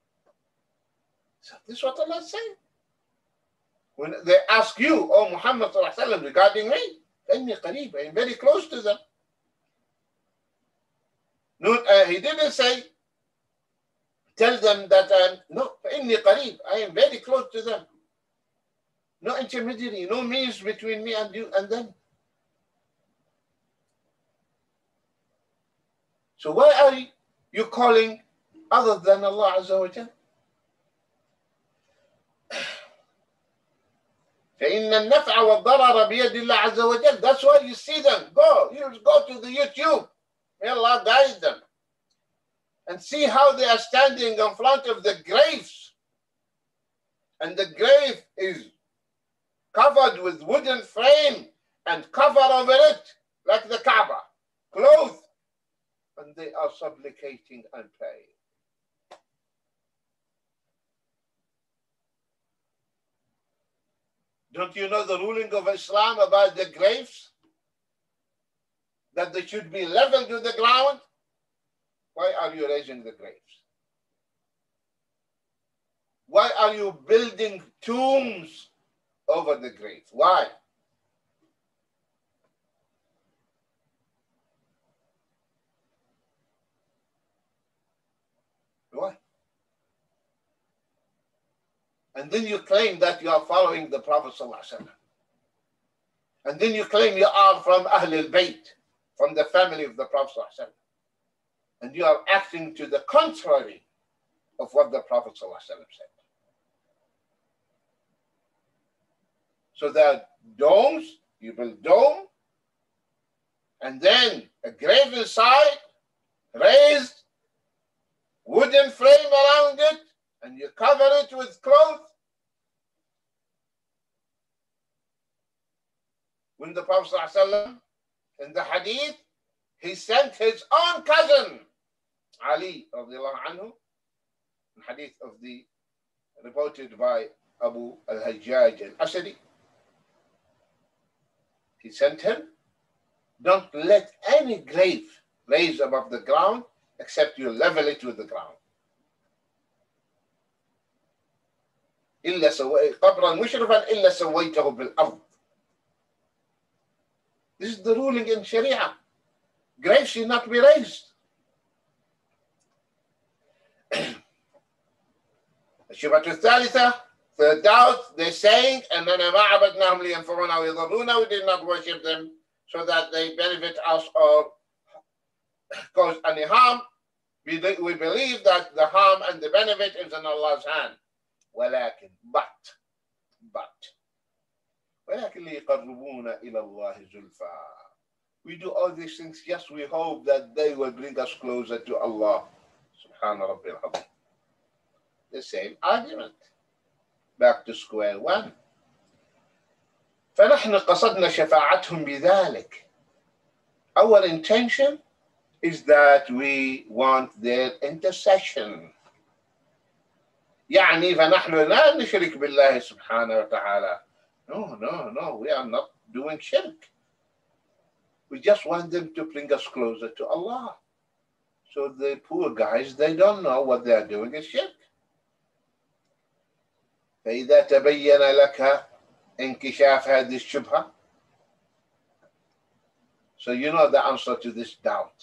So this is what Allah is saying. When they ask you, oh Muhammad sallallahu alaihi wasallam, regarding me, فإني قريب, I am very close to them. No, uh, he didn't say, tell them that I'm, no, فإني قريب, I am very close to them. No intermediary, no means between me and you and them. So why are you calling other than Allah Azza wa Jal? فإن النفع والضرر بيد الله عز وجل. That's why you see them. Go, you go to the YouTube. May Allah guide them. And see how they are standing in front of the graves. And the grave is covered with wooden frame and cover over it like the Kaaba, clothed. And they are supplicating and praying. Don't you know the ruling of Islam about the graves? That they should be leveled to the ground? Why are you raising the graves? Why are you building tombs over the grave? Why? Why? And then you claim that you are following the Prophet ﷺ. And then you claim you are from Ahl al-Bayt, from the family of the Prophet ﷺ. And you are acting to the contrary of what the Prophet ﷺ said. So that domes, you build dome, and then a grave inside, raised, wooden frame around it, and you cover it with cloth. When the Prophet ﷺ, in the hadith, he sent his own cousin, Ali radiallahu anhu, in hadith of the, reported by Abu al-Hajjaj al-Asadi. He sent him, don't let any grave raise above the ground except you level it with the ground. إلا سوي قبرا مشرفا إلا سويته بالأرض. This is the ruling in Sharia. Graves should not be raised. الشبهة الثالثة, third doubt, they're saying أننا ما عبدناهم لينفعونا ويضرونا. We did not worship them so that they benefit us or cause any harm. We, we believe that the harm and the benefit is in Allah's hand. ولكن but but ولكن ليقربونا إلى الله زلفى. We do all these things, yes, we hope that they will bring us closer to Allah. Subhana Rabbil Azim. The same argument. Back to square one. فنحن قصدنا شفاعتهم بذلك. Our intention is that we want their intercession. يعني فنحن لا نشرك بالله سبحانه وتعالى. No, no, no, we are not doing shirk. We just want them to bring us closer to Allah. So the poor guys, they don't know what they are doing is shirk. فإذا تبين لك انكشاف هذه الشبهة. So you know the answer to this doubt.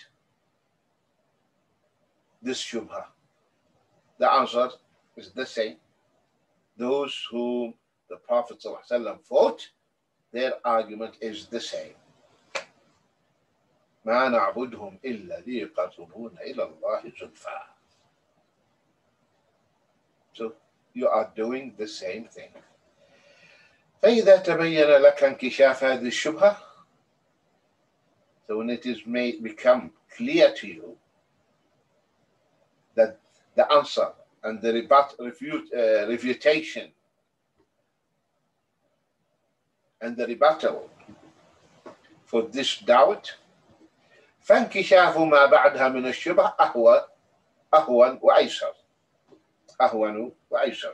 This shubha. The answer is the same. Those whom the Prophet ﷺ fought, their argument is the same. ما نعبدهم إلا ليقربونا إلى الله زلفى. So you are doing the same thing. فإذا تبين لك انكشاف هذه الشبهة. So when it is made become clear to you that the answer and the rebut, refute, uh, refutation and the rebuttal for this doubt, فانكشاف ما بعدها من الشبهة أهون أهون وأيسر أهون وأيسر.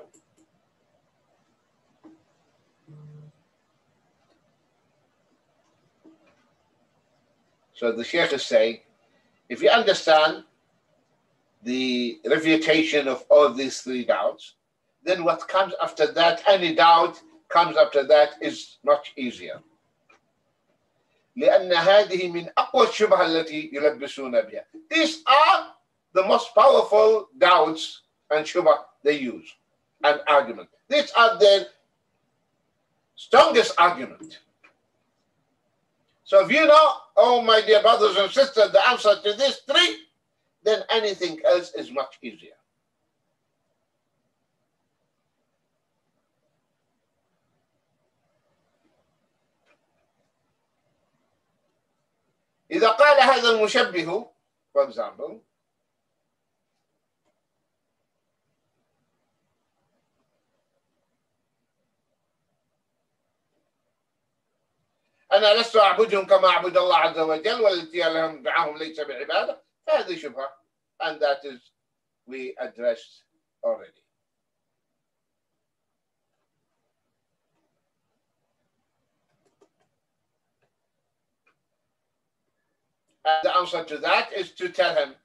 So the Sheikh is saying, if you understand the refutation of all these three doubts, then what comes after that, any doubt comes after that, is much easier. لأن هذه من أقوى الشبهة التي يلبسون بها. These are the most powerful doubts and shubha they use, and argument. These are their strongest argument. So if you know, oh my dear brothers and sisters, the answer to these three, then anything else is much easier. إذا قال هذا المشبه for example أنا لست أعبدهم كما أعبد الله عز وجل والتي لهم دعاهم ليس بعبادة، فهذه شبهة and that is we addressed already. And the answer to that is to tell him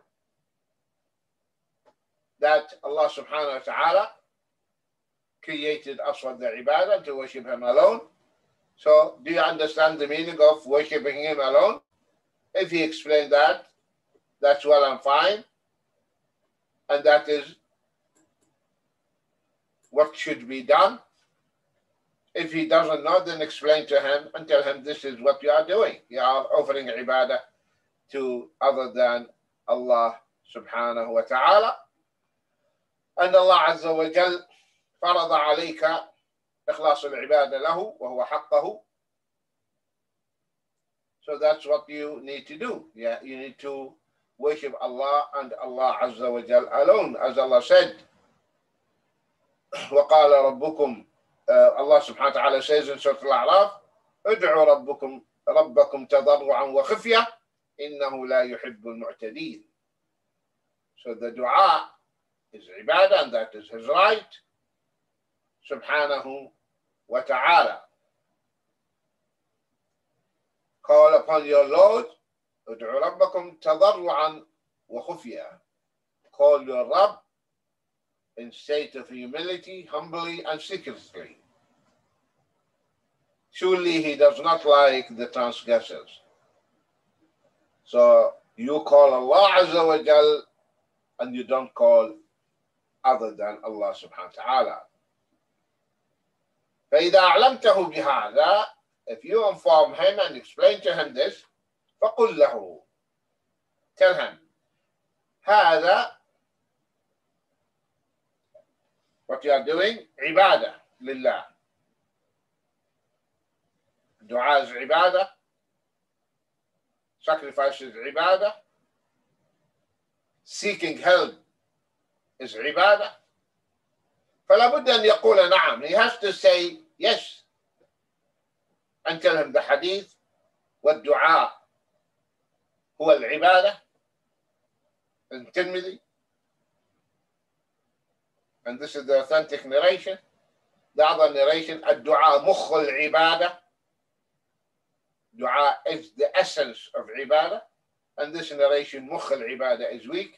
that Allah subhanahu wa ta'ala created us for the ibadah, to worship him alone. So do you understand the meaning of worshiping him alone? If he explained that, that's well and fine. And that is what should be done. If he doesn't know, then explain to him and tell him this is what you are doing. You are offering ibadah to other than Allah subhanahu wa ta'ala. And Allah azza wa jal فرض عليك إخلاص العبادة له وهو حقه. So that's what you need to do. Yeah, you need to worship Allah and Allah azza wa jal alone. As Allah said, وقال ربكم uh, Allah subhanahu wa ta'ala says in Surah Al-A'raf, ادعوا ربكم ربكم تضرعا وخفية إنه لا يحب المعتدين. So the dua is ibadah and that is his right, subhanahu wa ta'ala. Call upon your Lord, ادعوا ربكم تضرعا وخفية. Call your Rabb in state of humility, humbly and secretly. Surely he does not like the transgressors. So you call Allah Azza wa Jal and you don't call other than Allah subhanahu wa ta'ala. فإذا أعلمته بهذا, if you inform him and explain to him this, فقل له, tell him, هذا, what you are doing, ibadah lillah. Dua is ibadah, sacrifice is ibadah, seeking help is ibadah. فلا بد أن يقول نعم. He has to say yes and tell him the hadith والدعاء هو العبادة in Tirmidhi. And this is the authentic narration. The other narration, الدعاء مخ العبادة. Dua is the essence of ibadah. And this narration, مخ العبادة, is weak.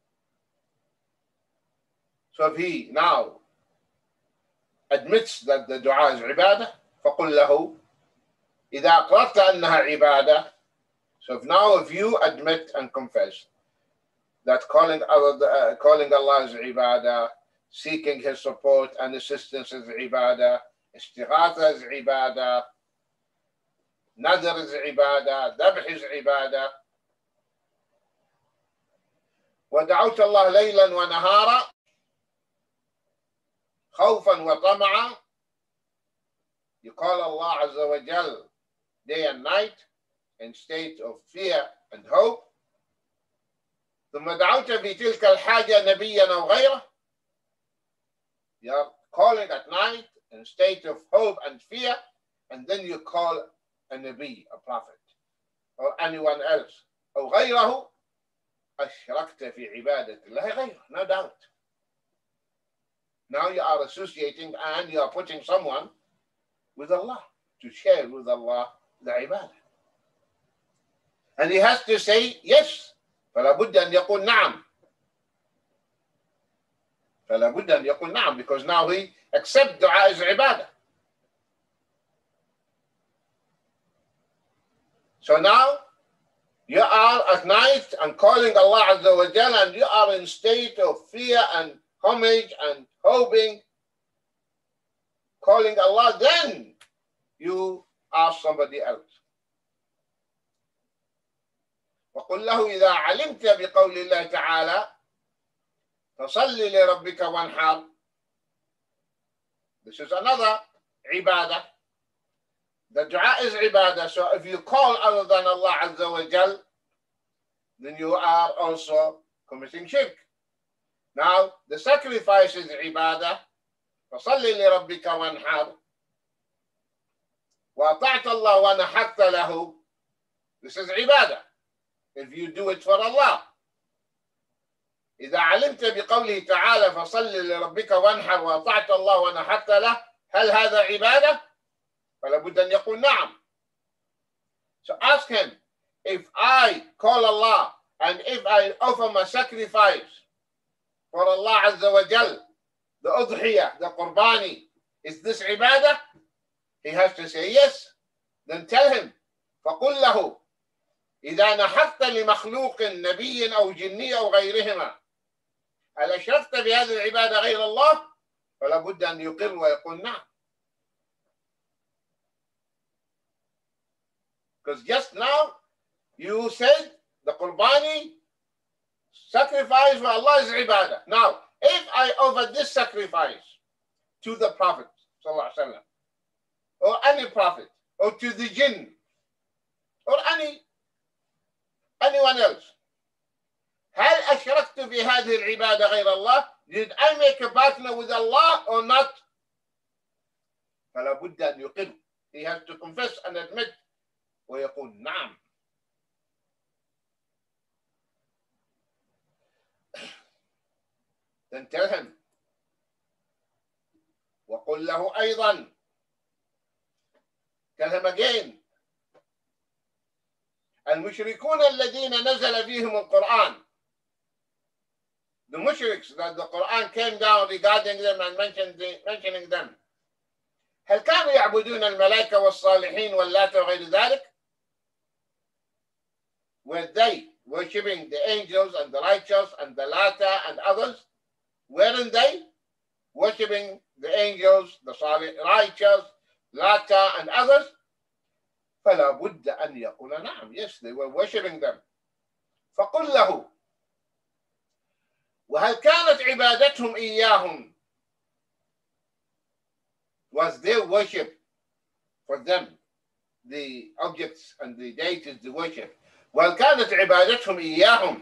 So if he now admits that the dua is ibadah, فقل له إذا أقررت أنها عبادة. So if now if you admit and confess that calling other uh, calling Allah is ibadah, seeking his support and assistance is ibadah, istighatha is ibadah, nadr is ibadah, dhabh is ibadah, ودعوت الله ليلا ونهارا خوفا وطمعا. You call Allah Azza wa Jal day and night in state of fear and hope. ثم دعوت في تلك الحاجة نبيا أو غيره. You are calling at night in state of hope and fear, and then you call a Nabi, a prophet, or anyone else. أو غيره أشركت في عبادة الله غيره. No doubt. Now you are associating and you are putting someone with Allah to share with Allah the ibadah. And he has to say yes. فلا بد أن يقول نعم. فلا بد أن يقول نعم, because now he accepts dua as ibadah. So now you are at night and calling Allah Azza wa Jalla, and you are in state of fear and homage and hoping, calling Allah, then you ask somebody else. وقل له إذا علمت بقول الله تعالى فصل لربك وانحر. This is another ibadah. The dua is ibadah. So if you call other than Allah Azza wa Jal, then you are also committing shirk. Now, the sacrifice is ibadah. فَصَلِّ لِرَبِّكَ وَانْحَرْ وَأَطَعْتَ اللَّهَ وَنَحَرْتَ لَهُ. This is ibadah. If you do it for Allah. إذا علمت بقوله تعالى فصل لربك وانحر وأطعت الله ونحرت له هل هذا عبادة؟ فلا بد أن يقول نعم. So ask him, if I call Allah and if I offer my sacrifice for Allah Azza wa Jal, the udhiyah, the qurbani, is this ibadah? He has to say yes. Then tell him, فقل له إذا نحرت لمخلوق نبي أو جني أو غيرهما هل أشركت بهذه العبادة غير الله؟ فلا بد أن يقر ويقول نعم. Because just now you said the qurbani sacrifice for Allah is ibadah. Now, if I offer this sacrifice to the Prophet sallallahu alaihi wasallam, or any prophet, or to the jinn, or any anyone else, هل أشركت في هذه العبادة غير الله? Did I make a partner with Allah or not? فلا بد أن يقر. He has to confess and admit ويقول نعم. Then tell him وقل له أيضا. Tell him again. المشركون الذين نزل فيهم القرآن, the mushriks that the Quran came down regarding them and mentioned the, mentioning them, هل كانوا يعبدون الملائكة والصالحين واللات وغير ذلك? Were they worshipping the angels and the righteous and the Lata and others? Weren't they worshipping the angels, the salih, righteous, Lata and others? فلا بد أن يقول نعم. Yes, they were worshipping them. فقل له وهل كانت عبادتهم إياهم, was their worship for them, the objects and the deities they worship, وهل كانت عبادتهم إياهم,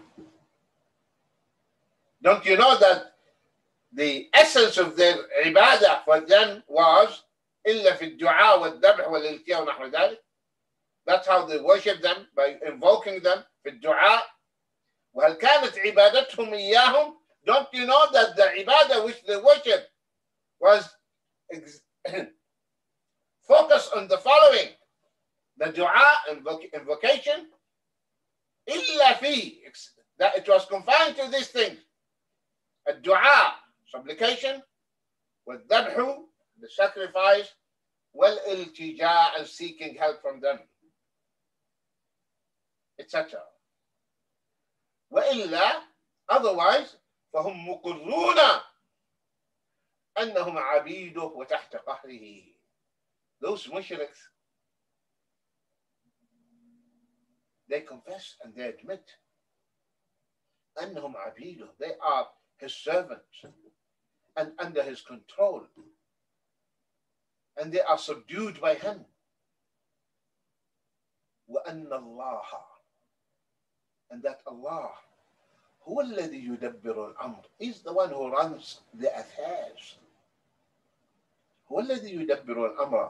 don't you know that the essence of their ibadah for them was إلا في الدعاء والذبح والالتياء ونحو ذلك? That's how they worship them, by invoking them في الدعاء. وهل كانت عبادتهم إياهم, don't you know that the ibadah which they worship was focused on the following: the dua, invoc invocation, إلا في, that it was confined to these things: الدعاء, supplication, والذبح, the sacrifice, والالتجاء, and seeking help from them, et cetera. وإلا, otherwise, فهم مقرون أنهم عبيده وتحت قهره. Those mushriks, they confess and they admit أنهم عبيده, they are his servants and under his control, and they are subdued by him. وأن الله, and that Allah هو الذي يدبر الأمر, is the one who runs the affairs. هو الذي يدبر الأمر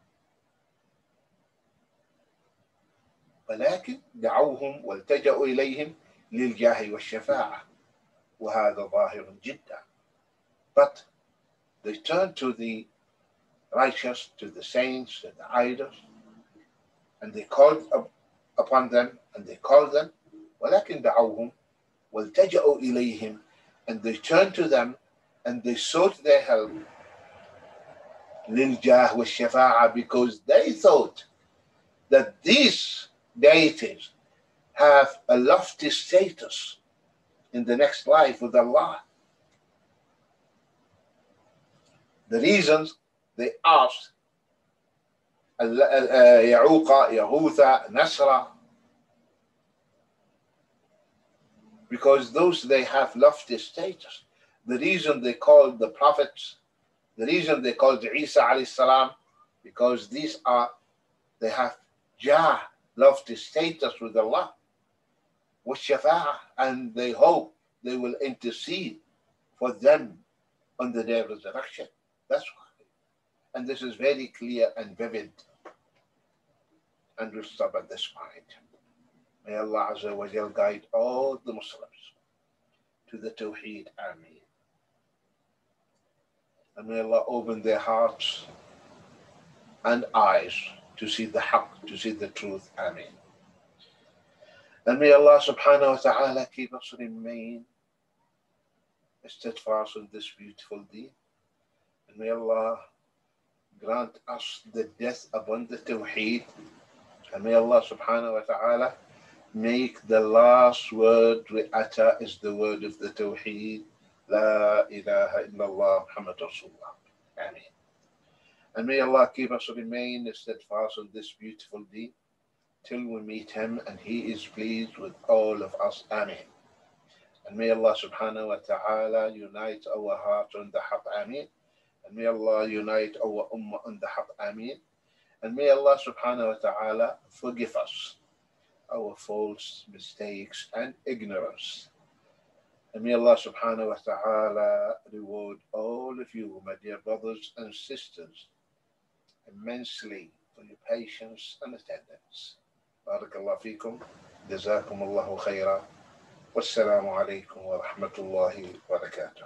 ولكن دعوهم والتجأوا إليهم للجاه والشفاعة وهذا ظاهر جدا. But they turn to the righteous, to the saints, to the idols, and they called upon them and they called them ولكن دعوهم والتجأوا إليهم, and they turned to them and they sought their help للجاه والشفاعة, because they thought that these deities have a lofty status in the next life with Allah. The reasons they asked Ya'uqa, Yahutha, Nasra, because those they have lofty status. The reason they called the prophets, the reason they called Isa alayhi salam, because these are They have jah, lofty status with Allah, with shafa'ah, and they hope they will intercede for them on the day of resurrection. That's why. And this is very clear and vivid. And we'll stop at this point. May Allah Azza wa Jal guide all the Muslims to the Tawheed. Ameen. And may Allah open their hearts and eyes to see the haqq, to see the truth. Ameen. And may Allah subhanahu wa ta'ala keep us remain steadfast in this beautiful deed. And may Allah grant us the death upon the Tawheed. And may Allah subhanahu wa ta'ala make the last word we utter is the word of the Tawheed. La ilaha illallah Muhammad Rasulullah. Ameen. And may Allah keep us remain steadfast in this beautiful deed till we meet Him and He is pleased with all of us. Ameen. And may Allah subhanahu wa ta'ala unite our hearts on the haqq. Ameen. And may Allah unite our ummah on the haqq. Ameen. And may Allah subhanahu wa ta'ala forgive us our faults, mistakes, and ignorance. And may Allah subhanahu wa ta'ala reward all of you, my dear brothers and sisters, immensely for your patience and attendance. Barakallahu feekum. Jazakum Allahu khayra. Wassalamu alaikum wa rahmatullahi wa barakatuh.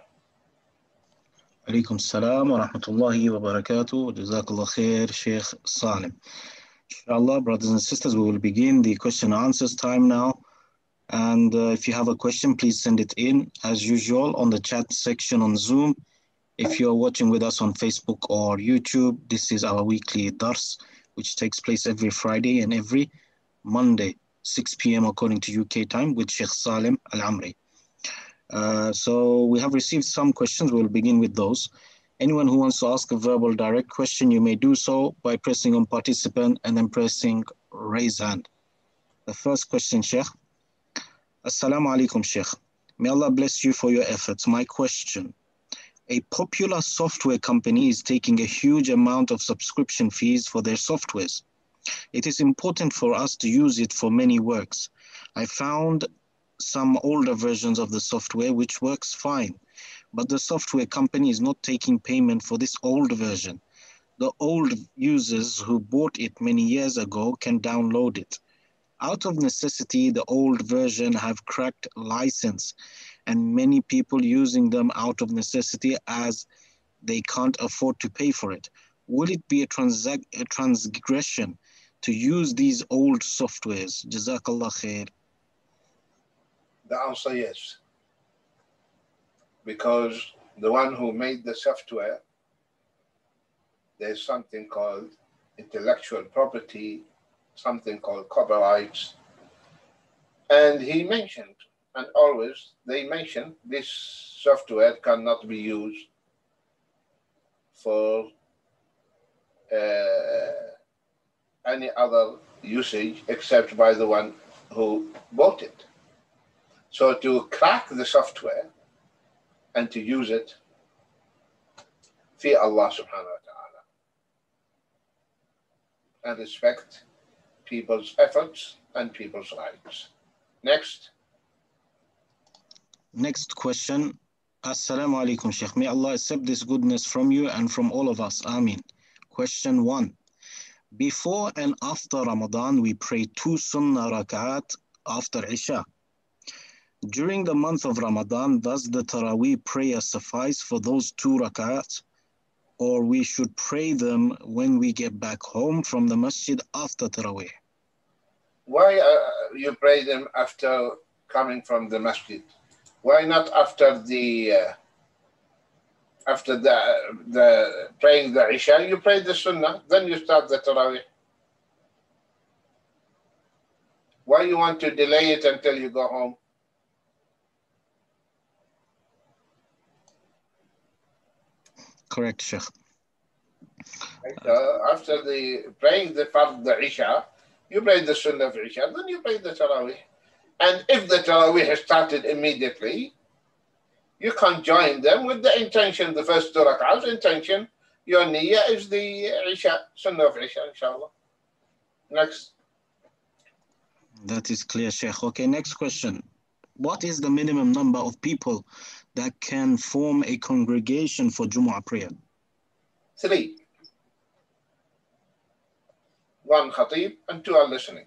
Alaikum salam wa rahmatullahi wa barakatuh. Jazakallah khair, Sheikh Salim. Inshallah, brothers and sisters, we will begin the question and answers time now. And uh, if you have a question, please send it in as usual on the chat section on Zoom. If you're watching with us on Facebook or YouTube, this is our weekly dars, which takes place every Friday and every Monday, six p m according to U K time, with Sheikh Salim Al-Amri. Uh, so we have received some questions. We'll begin with those. Anyone who wants to ask a verbal direct question, you may do so by pressing on participant and then pressing raise hand. The first question, Sheikh. Assalamu alaikum, Sheikh. May Allah bless you for your efforts. My question. A popular software company is taking a huge amount of subscription fees for their softwares. It is important for us to use it for many works. I found some older versions of the software which works fine, but the software company is not taking payment for this old version. The old users who bought it many years ago can download it. Out of necessity, the old version have cracked license, and many people using them out of necessity as they can't afford to pay for it. Will it be a, transac a transgression to use these old softwares? Jazakallah khair. The answer yes. Because the one who made the software, there's something called intellectual property, something called copyrights. And he mentioned, and always they mention, this software cannot be used for uh, any other usage except by the one who bought it. So to crack the software and to use it, fear Allah subhanahu wa ta'ala and respect people's efforts and people's rights. Next. Next question. Assalamu alaikum, Sheikh. May Allah accept this goodness from you and from all of us. Ameen. Question one. Before and after Ramadan, we pray two sunnah rak'at after Isha. During the month of Ramadan, does the Taraweeh prayer suffice for those two rak'at? Or we should pray them when we get back home from the masjid after Taraweeh? Why uh, you pray them after coming from the masjid? Why not after the uh, after the the praying the Isha? You pray the Sunnah, then you start the Taraweeh. Why you want to delay it until you go home? Correct, Sheikh. So after the praying the Fard, the Isha, you pray the Sunnah of Isha, then you pray the Taraweeh. And if the Taraweeh has started immediately, you can join them with the intention, the first two rak'ahs intention. Your niyyah is the Isha, Sunnah of Isha, inshallah. Next. That is clear, Sheikh. Okay, next question. What is the minimum number of people that can form a congregation for Jumu'ah prayer? Three. One khatib and two are listening.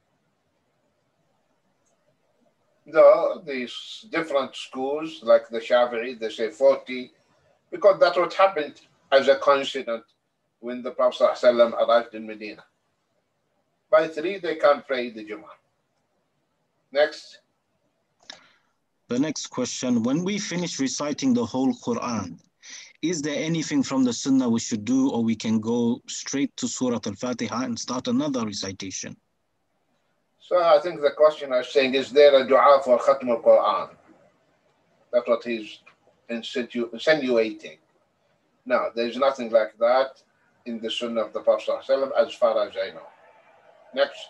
Though these different schools, like the Shafi'i, they say forty, because that's what happened as a coincidence when the Prophet ﷺ arrived in Medina. By three, they can't pray the Jummah. Next. The next question, when we finish reciting the whole Quran, is there anything from the Sunnah we should do, or we can go straight to Surah Al-Fatiha and start another recitation? So I think the question is saying, is there a dua for Khatm al-Quran? That's what he's insinuating. insinuating. No, there's nothing like that in the Sunnah of the Prophet ﷺ, as far as I know. Next.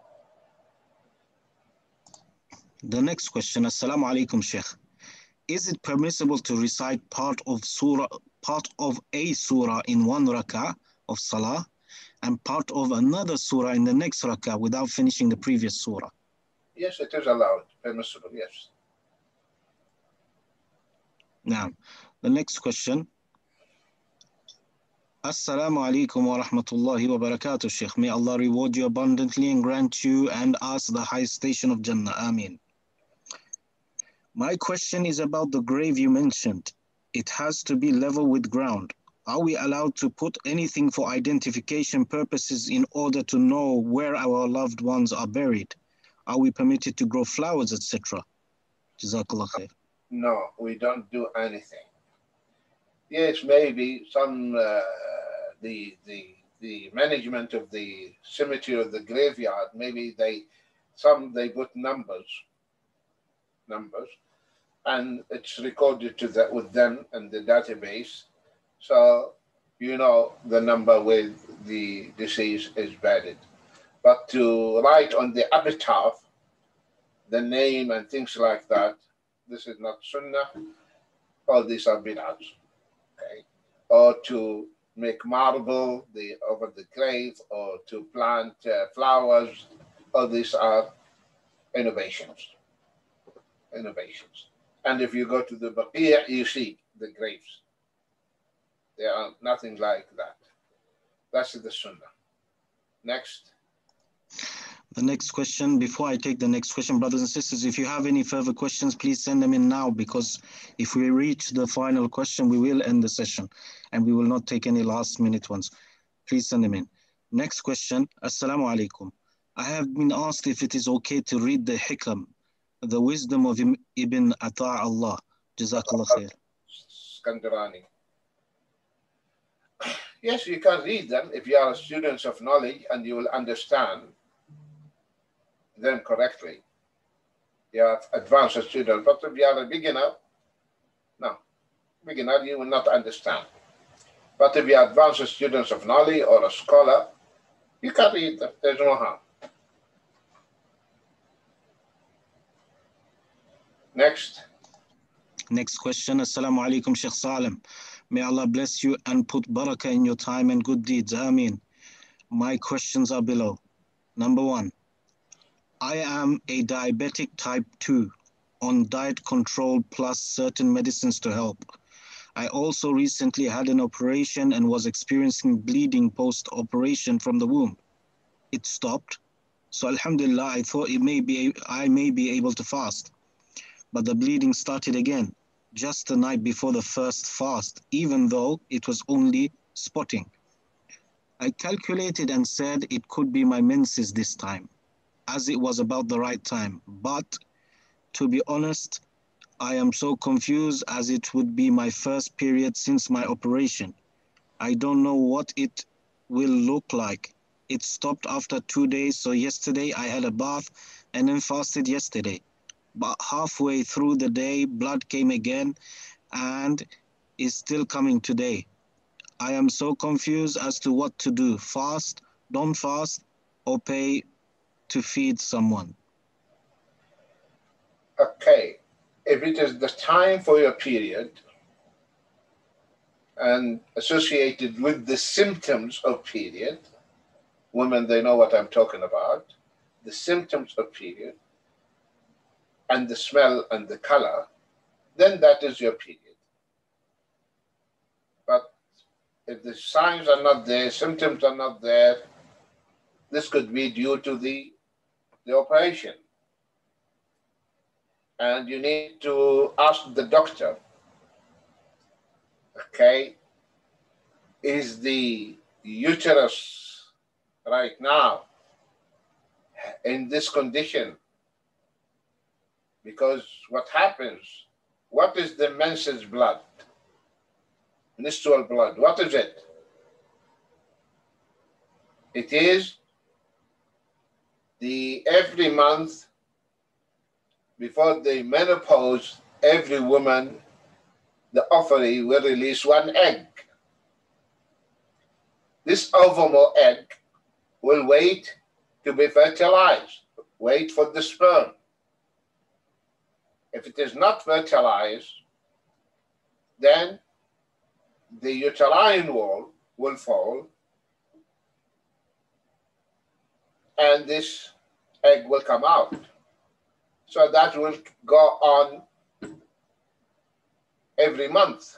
The next question, Assalamu alaikum, Sheikh. Is it permissible to recite part of surah, part of a surah in one rak'ah of salah and part of another surah in the next rak'ah without finishing the previous surah? Yes, it is allowed, permissible, yes. Now, the next question. Assalamu alaikum wa rahmatullahi wa barakatuh, Sheikh. May Allah reward you abundantly and grant you and us the highest station of Jannah. Ameen. My question is about the grave you mentioned. It has to be level with ground. Are we allowed to put anything for identification purposes in order to know where our loved ones are buried? Are we permitted to grow flowers, et cetera? Jazakallah khair. No, we don't do anything. Yes, maybe some uh, the the the management of the cemetery or the graveyard, maybe they some they put numbers, numbers, and it's recorded to that with them in the database, so you know the number where the deceased is buried. But to write on the epitaph the name and things like that, this is not sunnah. All these are bid'ahs. Okay. Or to make marble the over the grave, or to plant uh, flowers. All these are innovations. Innovations. And if you go to the Baqi', you see the graves. They are nothing like that. That's the sunnah. Next. The next question, before I take the next question, brothers and sisters, if you have any further questions, please send them in now, because if we reach the final question, we will end the session and we will not take any last minute ones. Please send them in. Next question, Assalamu alaikum. I have been asked if it is okay to read the hikam, the wisdom of Ibn Ata'Allah. Jazakallah khair. Skandarani. Yes, you can read them if you are students of knowledge and you will understand them correctly. You are advanced student, but if you are a beginner, no, beginner you will not understand. But if you are advanced students of knowledge or a scholar, you can read them. There's no harm. Next. Next question. Assalamu alaikum, Sheikh Salim. May Allah bless you and put barakah in your time and good deeds. Ameen. My questions are below. Number one, I am a diabetic type two on diet control plus certain medicines to help. I also recently had an operation and was experiencing bleeding post-operation from the womb. It stopped. So alhamdulillah, I thought it may be, I may be able to fast. But the bleeding started again just the night before the first fast, even though it was only spotting. I calculated and said it could be my menses this time, as it was about the right time. But to be honest, I am so confused, as it would be my first period since my operation. I don't know what it will look like. It stopped after two days, so yesterday I had a bath and then fasted yesterday. But halfway through the day, blood came again and is still coming today. I am so confused as to what to do. Fast, don't fast, or pay to feed someone. Okay. If it is the time for your period and associated with the symptoms of period, women, they know what I'm talking about, the symptoms of period and the smell and the color, then that is your period. But if the signs are not there, symptoms are not there, this could be due to the, the operation. And you need to ask the doctor, okay, is the uterus right now in this condition? Because what happens, what is the menses blood? Menstrual blood, what is it? It is the every month before the menopause, every woman, the ovary will release one egg. This ovum or egg will wait to be fertilized, wait for the sperm. If it is not fertilized, then the uterine wall will fall and this egg will come out. So that will go on every month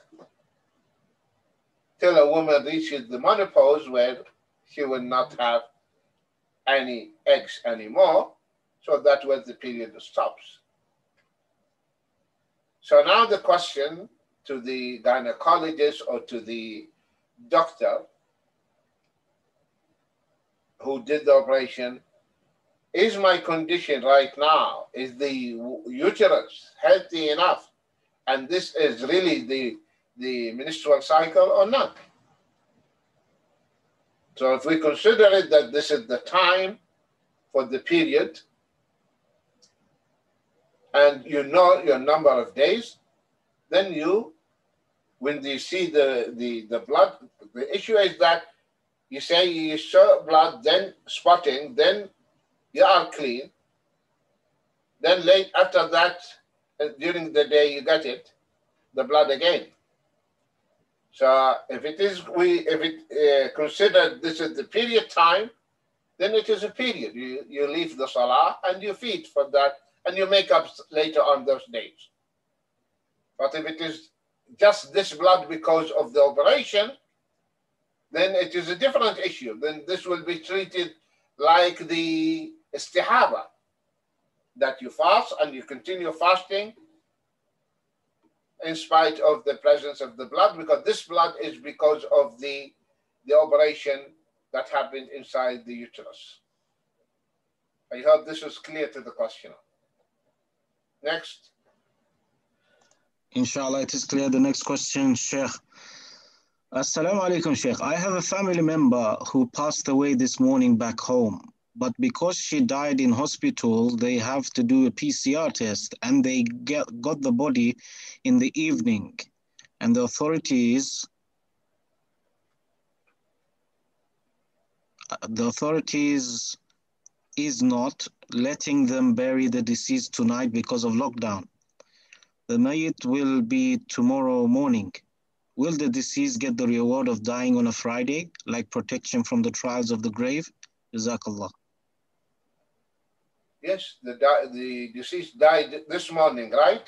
till a woman reaches the menopause where she will not have any eggs anymore. So that's where the period stops. So now the question to the gynecologist or to the doctor who did the operation, is my condition right now, is the uterus healthy enough, and this is really the, the menstrual cycle or not? So if we consider it that this is the time for the period, and you know your number of days, then you, when you see the, the, the blood, the issue is that you say you saw blood, then spotting, then you are clean. Then late after that, uh, during the day, you get it, the blood again. So if it is, we, if it uh, considered this is the period time, then it is a period. You, you leave the salah and you feed for that, and you make up later on those days. But if it is just this blood because of the operation, then it is a different issue. Then this will be treated like the istihaba, that you fast and you continue fasting in spite of the presence of the blood, because this blood is because of the, the operation that happened inside the uterus. I hope this was clear to the questioner. Next. Inshallah, it is clear. The next question, Sheikh. Assalamu alaikum, Sheikh. I have a family member who passed away this morning back home, but because she died in hospital, they have to do a P C R test, and they get, got the body in the evening, and the authorities the authorities is not letting them bury the deceased tonight because of lockdown. The Mayyit will be tomorrow morning. Will the deceased get the reward of dying on a Friday, like protection from the trials of the grave? Jazakallah. Yes, the, the deceased died this morning, right?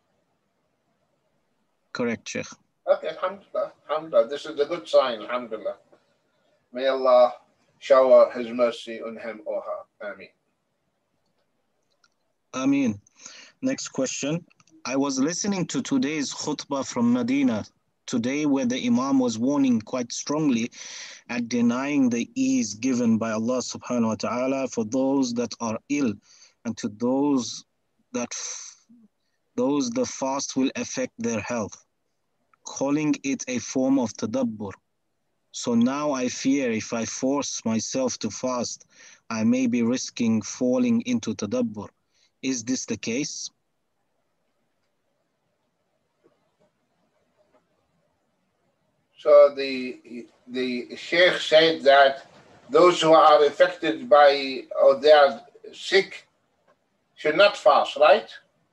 Correct, Sheikh. Okay, alhamdulillah, alhamdulillah. This is a good sign, alhamdulillah. May Allah shower His mercy on him or her. Ameen. Ameen. Next question. I was listening to today's khutbah from Medina today, where the Imam was warning quite strongly at denying the ease given by Allah subhanahu wa ta'ala for those that are ill, and to those that those the fast will affect their health, calling it a form of tadabbur. So now I fear if I force myself to fast, I may be risking falling into tadabbur. Is this the case? So the, the Sheikh said that those who are affected by, or they are sick, should not fast, right?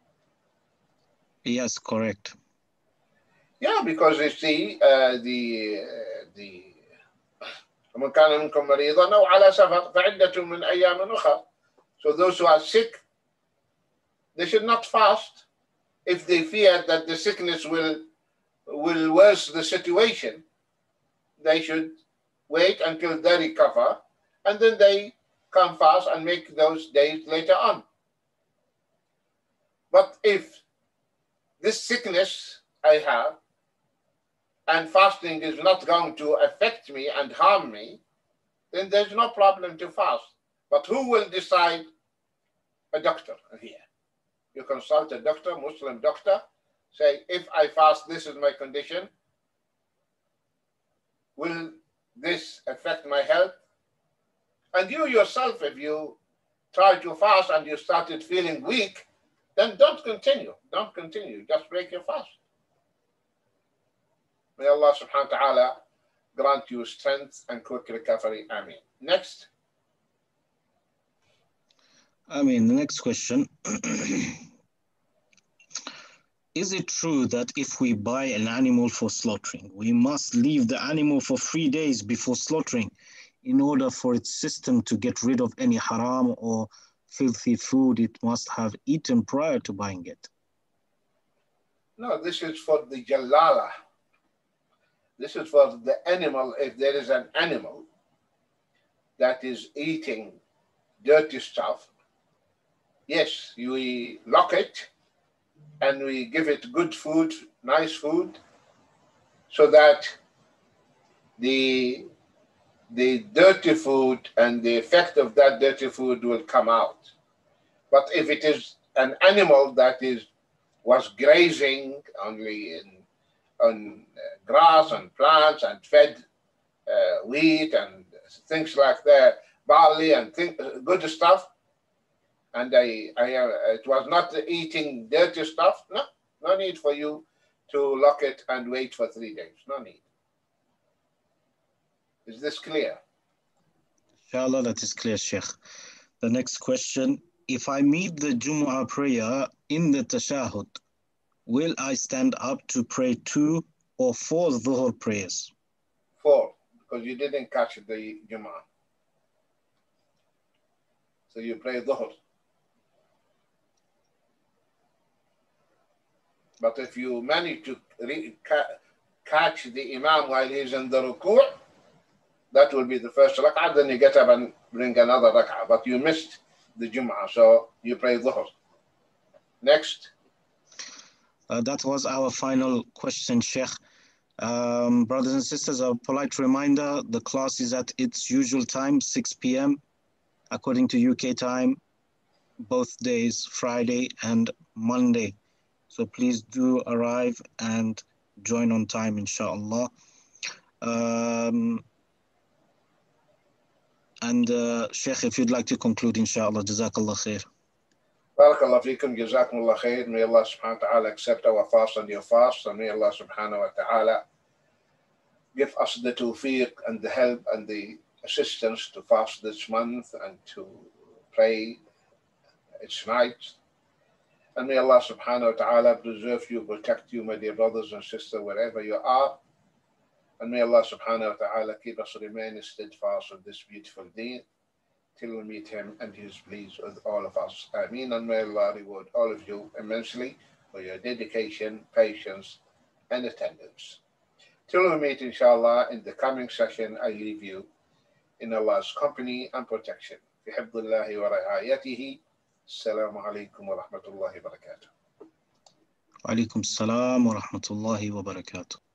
Yes, correct. Yeah, because you see, uh, the, uh, the ومن كان منكم مريضا أو على سفر فعدة من أيام أخرى. So those who are sick, they should not fast if they fear that the sickness will will worsen the situation. They should wait until they recover, and then they can fast and make those days later on. But if this sickness I have and fasting is not going to affect me and harm me, then there's no problem to fast. But who will decide? A doctor here. You consult a doctor, Muslim doctor, say, if I fast, this is my condition. Will this affect my health? And you yourself, if you try to fast and you started feeling weak, then don't continue. Don't continue. Just break your fast. May Allah subhanahu wa ta'ala grant you strength and quick recovery. Ameen. Next. I mean, the next question. Is it true that if we buy an animal for slaughtering, we must leave the animal for three days before slaughtering in order for its system to get rid of any haram or filthy food it must have eaten prior to buying it? No, this is for the jalala. This is for the animal. If there is an animal that is eating dirty stuff, yes, we lock it and we give it good food, nice food, so that the, the dirty food and the effect of that dirty food will come out. But if it is an animal that is was grazing only in, on uh, grass and plants and fed uh, wheat and things like that, barley and thing, uh, good stuff, and I, I, uh, it was not eating dirty stuff, no, no need for you to lock it and wait for three days, no need. Is this clear? Inshallah, that is clear, Sheikh. The next question, if I meet the Jumu'ah prayer in the tashahud, will I stand up to pray two or four dhuhr prayers? Four, because you didn't catch the Jumu'ah. So you pray dhuhr. But if you manage to re- ca- catch the Imam while he's in the ruku', that will be the first rak'ah, then you get up and bring another rak'ah. But you missed the Jum'ah, so you pray dhuhr. Next. Uh, that was our final question, Sheikh. Um, brothers and sisters, a polite reminder, the class is at its usual time, six p m according to U K time, both days, Friday and Monday. So please do arrive and join on time, inshallah. Um, and uh, Sheikh, if you'd like to conclude, inshallah, Jazakallah khair. Barakallah feekum, Jazakumullah khair. May Allah subhanahu wa ta'ala accept our fast and your fast, and may Allah subhanahu wa ta'ala give us the tawfiq and the help and the assistance to fast this month and to pray its night. And may Allah subhanahu wa ta'ala preserve you, protect you, my dear brothers and sisters, wherever you are. And may Allah subhanahu wa ta'ala keep us remain steadfast on this beautiful deen till we meet him and he is pleased with all of us. Ameen. And may Allah reward all of you immensely for your dedication, patience, and attendance. Till we meet, inshallah, in the coming session, I leave you in Allah's company and protection. في حفظ الله ورعايته. السلام عليكم ورحمة الله وبركاته. وعليكم السلام ورحمة الله وبركاته.